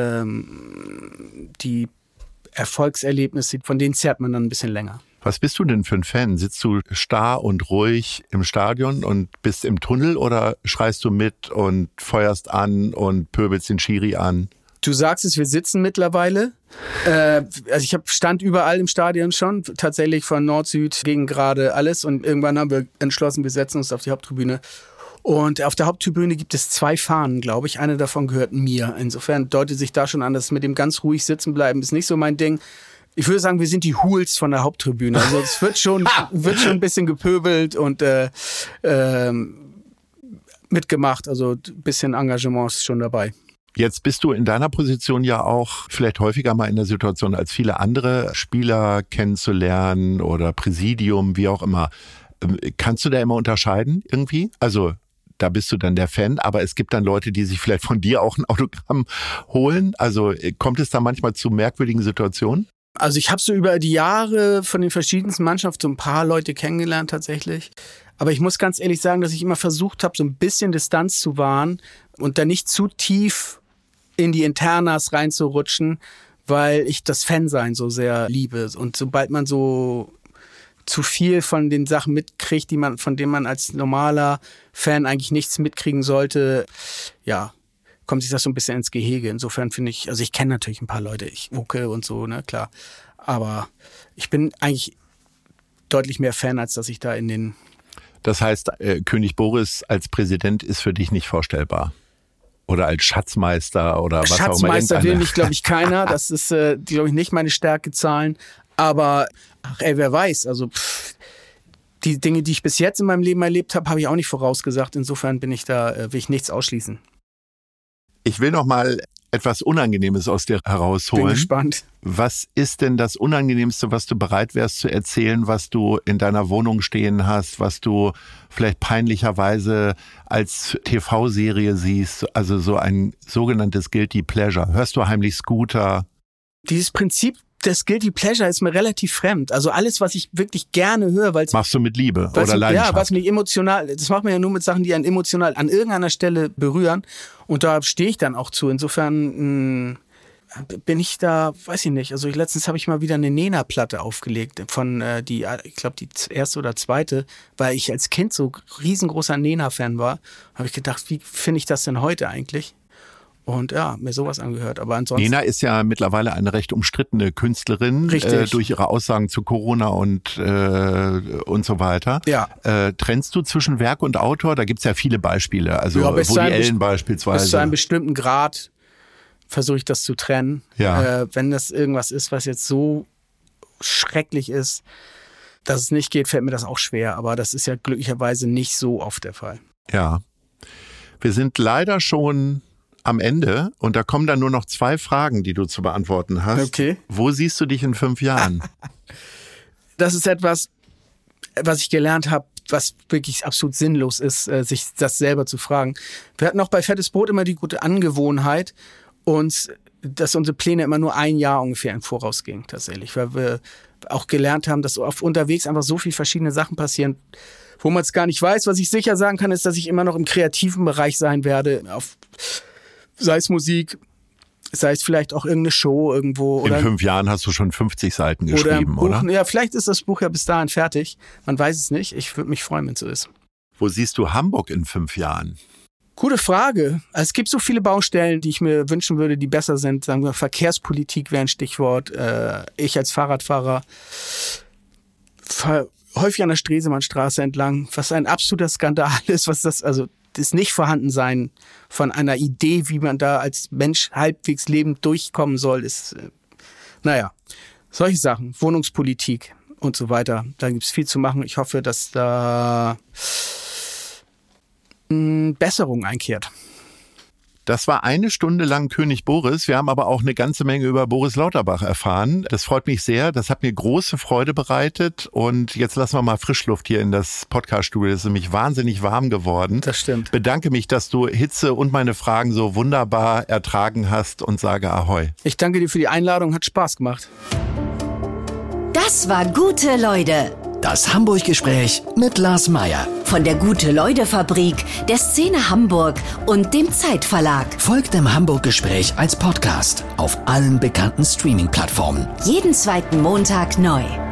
ähm, die Erfolgserlebnisse, von denen zerrt man dann ein bisschen länger. Was bist du denn für ein Fan? Sitzt du starr und ruhig im Stadion und bist im Tunnel oder schreist du mit und feuerst an und pöbelst den Schiri an? Du sagst es, wir sitzen mittlerweile. Äh, also ich hab, stand überall im Stadion schon, tatsächlich von Nord, Süd gegen gerade alles. Und irgendwann haben wir entschlossen, wir setzen uns auf die Haupttribüne. Und auf der Haupttribüne gibt es zwei Fahnen, glaube ich. Eine davon gehört mir. Insofern deutet sich da schon an, dass mit dem ganz ruhig sitzen bleiben ist nicht so mein Ding. Ich würde sagen, wir sind die Hools von der Haupttribüne. Also es wird schon, wird schon ein bisschen gepöbelt und äh, äh, mitgemacht. Also ein bisschen Engagement ist schon dabei. Jetzt bist du in deiner Position ja auch vielleicht häufiger mal in der Situation, als viele andere Spieler kennenzulernen oder Präsidium, wie auch immer. Kannst du da immer unterscheiden irgendwie? Also da bist du dann der Fan, aber es gibt dann Leute, die sich vielleicht von dir auch ein Autogramm holen. Also kommt es da manchmal zu merkwürdigen Situationen? Also ich habe so über die Jahre von den verschiedensten Mannschaften so ein paar Leute kennengelernt tatsächlich. Aber ich muss ganz ehrlich sagen, dass ich immer versucht habe, so ein bisschen Distanz zu wahren und da nicht zu tief in die Internas reinzurutschen, weil ich das Fansein so sehr liebe. Und sobald man so zu viel von den Sachen mitkriegt, die man, von denen man als normaler Fan eigentlich nichts mitkriegen sollte, ja, kommt sich das so ein bisschen ins Gehege. Insofern finde ich, also ich kenne natürlich ein paar Leute, ich Uke und so, ne, klar. Aber ich bin eigentlich deutlich mehr Fan, als dass ich da in den... Das heißt, äh, König Boris als Präsident ist für dich nicht vorstellbar? Oder als Schatzmeister oder was auch immer? Schatzmeister will mich, glaube ich, keiner. Das ist, äh, glaube ich, nicht meine Stärkezahlen. Aber, ach ey, wer weiß, also pff, die Dinge, die ich bis jetzt in meinem Leben erlebt habe, habe ich auch nicht vorausgesagt. Insofern bin ich da, äh, will ich nichts ausschließen. Ich will noch mal etwas Unangenehmes aus dir herausholen. Bin gespannt. Was ist denn das Unangenehmste, was du bereit wärst zu erzählen, was du in deiner Wohnung stehen hast, was du vielleicht peinlicherweise als T V-Serie siehst, also so ein sogenanntes Guilty Pleasure? Hörst du heimlich Scooter? Dieses Prinzip des Guilty Pleasure ist mir relativ fremd. Also alles, was ich wirklich gerne höre, weil machst du mit Liebe oder Leidenschaft? Ja, was mich emotional, das macht man ja nur mit Sachen, die einen emotional an irgendeiner Stelle berühren. Und da stehe ich dann auch zu. Insofern, mh, bin ich da, weiß ich nicht. Also ich, letztens habe ich mal wieder eine Nena-Platte aufgelegt von äh, die, ich glaube die erste oder zweite, weil ich als Kind so riesengroßer Nena-Fan war. Habe ich gedacht, wie finde ich das denn heute eigentlich? Und ja, mir sowas angehört. Aber ansonsten. Nena ist ja mittlerweile eine recht umstrittene Künstlerin. Richtig. Äh, durch ihre Aussagen zu Corona und, äh, und so weiter. Ja. Äh, trennst du zwischen Werk und Autor? Da gibt's ja viele Beispiele. Also ja, Woody Allen beispielsweise. Bis zu einem bestimmten Grad versuche ich das zu trennen. Ja. Äh, wenn das irgendwas ist, was jetzt so schrecklich ist, dass es nicht geht, fällt mir das auch schwer. Aber das ist ja glücklicherweise nicht so oft der Fall. Ja. Wir sind leider schon am Ende und da kommen dann nur noch zwei Fragen, die du zu beantworten hast. Okay. Wo siehst du dich in fünf Jahren? Das ist etwas, was ich gelernt habe, was wirklich absolut sinnlos ist, sich das selber zu fragen. Wir hatten auch bei Fettes Brot immer die gute Angewohnheit, uns, dass unsere Pläne immer nur ein Jahr ungefähr im Voraus gingen, tatsächlich. Weil wir auch gelernt haben, dass auf unterwegs einfach so viele verschiedene Sachen passieren, wo man es gar nicht weiß. Was ich sicher sagen kann, ist, dass ich immer noch im kreativen Bereich sein werde, auf sei es Musik, sei es vielleicht auch irgendeine Show irgendwo. In oder fünf Jahren hast du schon fünfzig Seiten geschrieben, oder? Buch, oder? Ja, vielleicht ist das Buch ja bis dahin fertig. Man weiß es nicht. Ich würde mich freuen, wenn es so ist. Wo siehst du Hamburg in fünf Jahren? Gute Frage. Es gibt so viele Baustellen, die ich mir wünschen würde, die besser sind. Sagen wir, Verkehrspolitik wäre ein Stichwort. Ich als Fahrradfahrer fahre häufig an der Stresemannstraße entlang, was ein absoluter Skandal ist, was das, also das Nicht-Vorhandensein von einer Idee, wie man da als Mensch halbwegs lebend durchkommen soll, ist, äh, naja, solche Sachen, Wohnungspolitik und so weiter. Da gibt es viel zu machen. Ich hoffe, dass da mh, Besserung einkehrt. Das war eine Stunde lang König Boris. Wir haben aber auch eine ganze Menge über Boris Lauterbach erfahren. Das freut mich sehr. Das hat mir große Freude bereitet. Und jetzt lassen wir mal Frischluft hier in das Podcast-Studio. Das ist nämlich wahnsinnig warm geworden. Das stimmt. Bedanke mich, dass du Hitze und meine Fragen so wunderbar ertragen hast und sage Ahoi. Ich danke dir für die Einladung. Hat Spaß gemacht. Das war Gute Leute. Das Hamburg-Gespräch mit Lars Meier. Von der Gute-Leute-Fabrik, der Szene Hamburg und dem Zeitverlag. Folgt dem Hamburg-Gespräch als Podcast auf allen bekannten Streaming-Plattformen. Jeden zweiten Montag neu.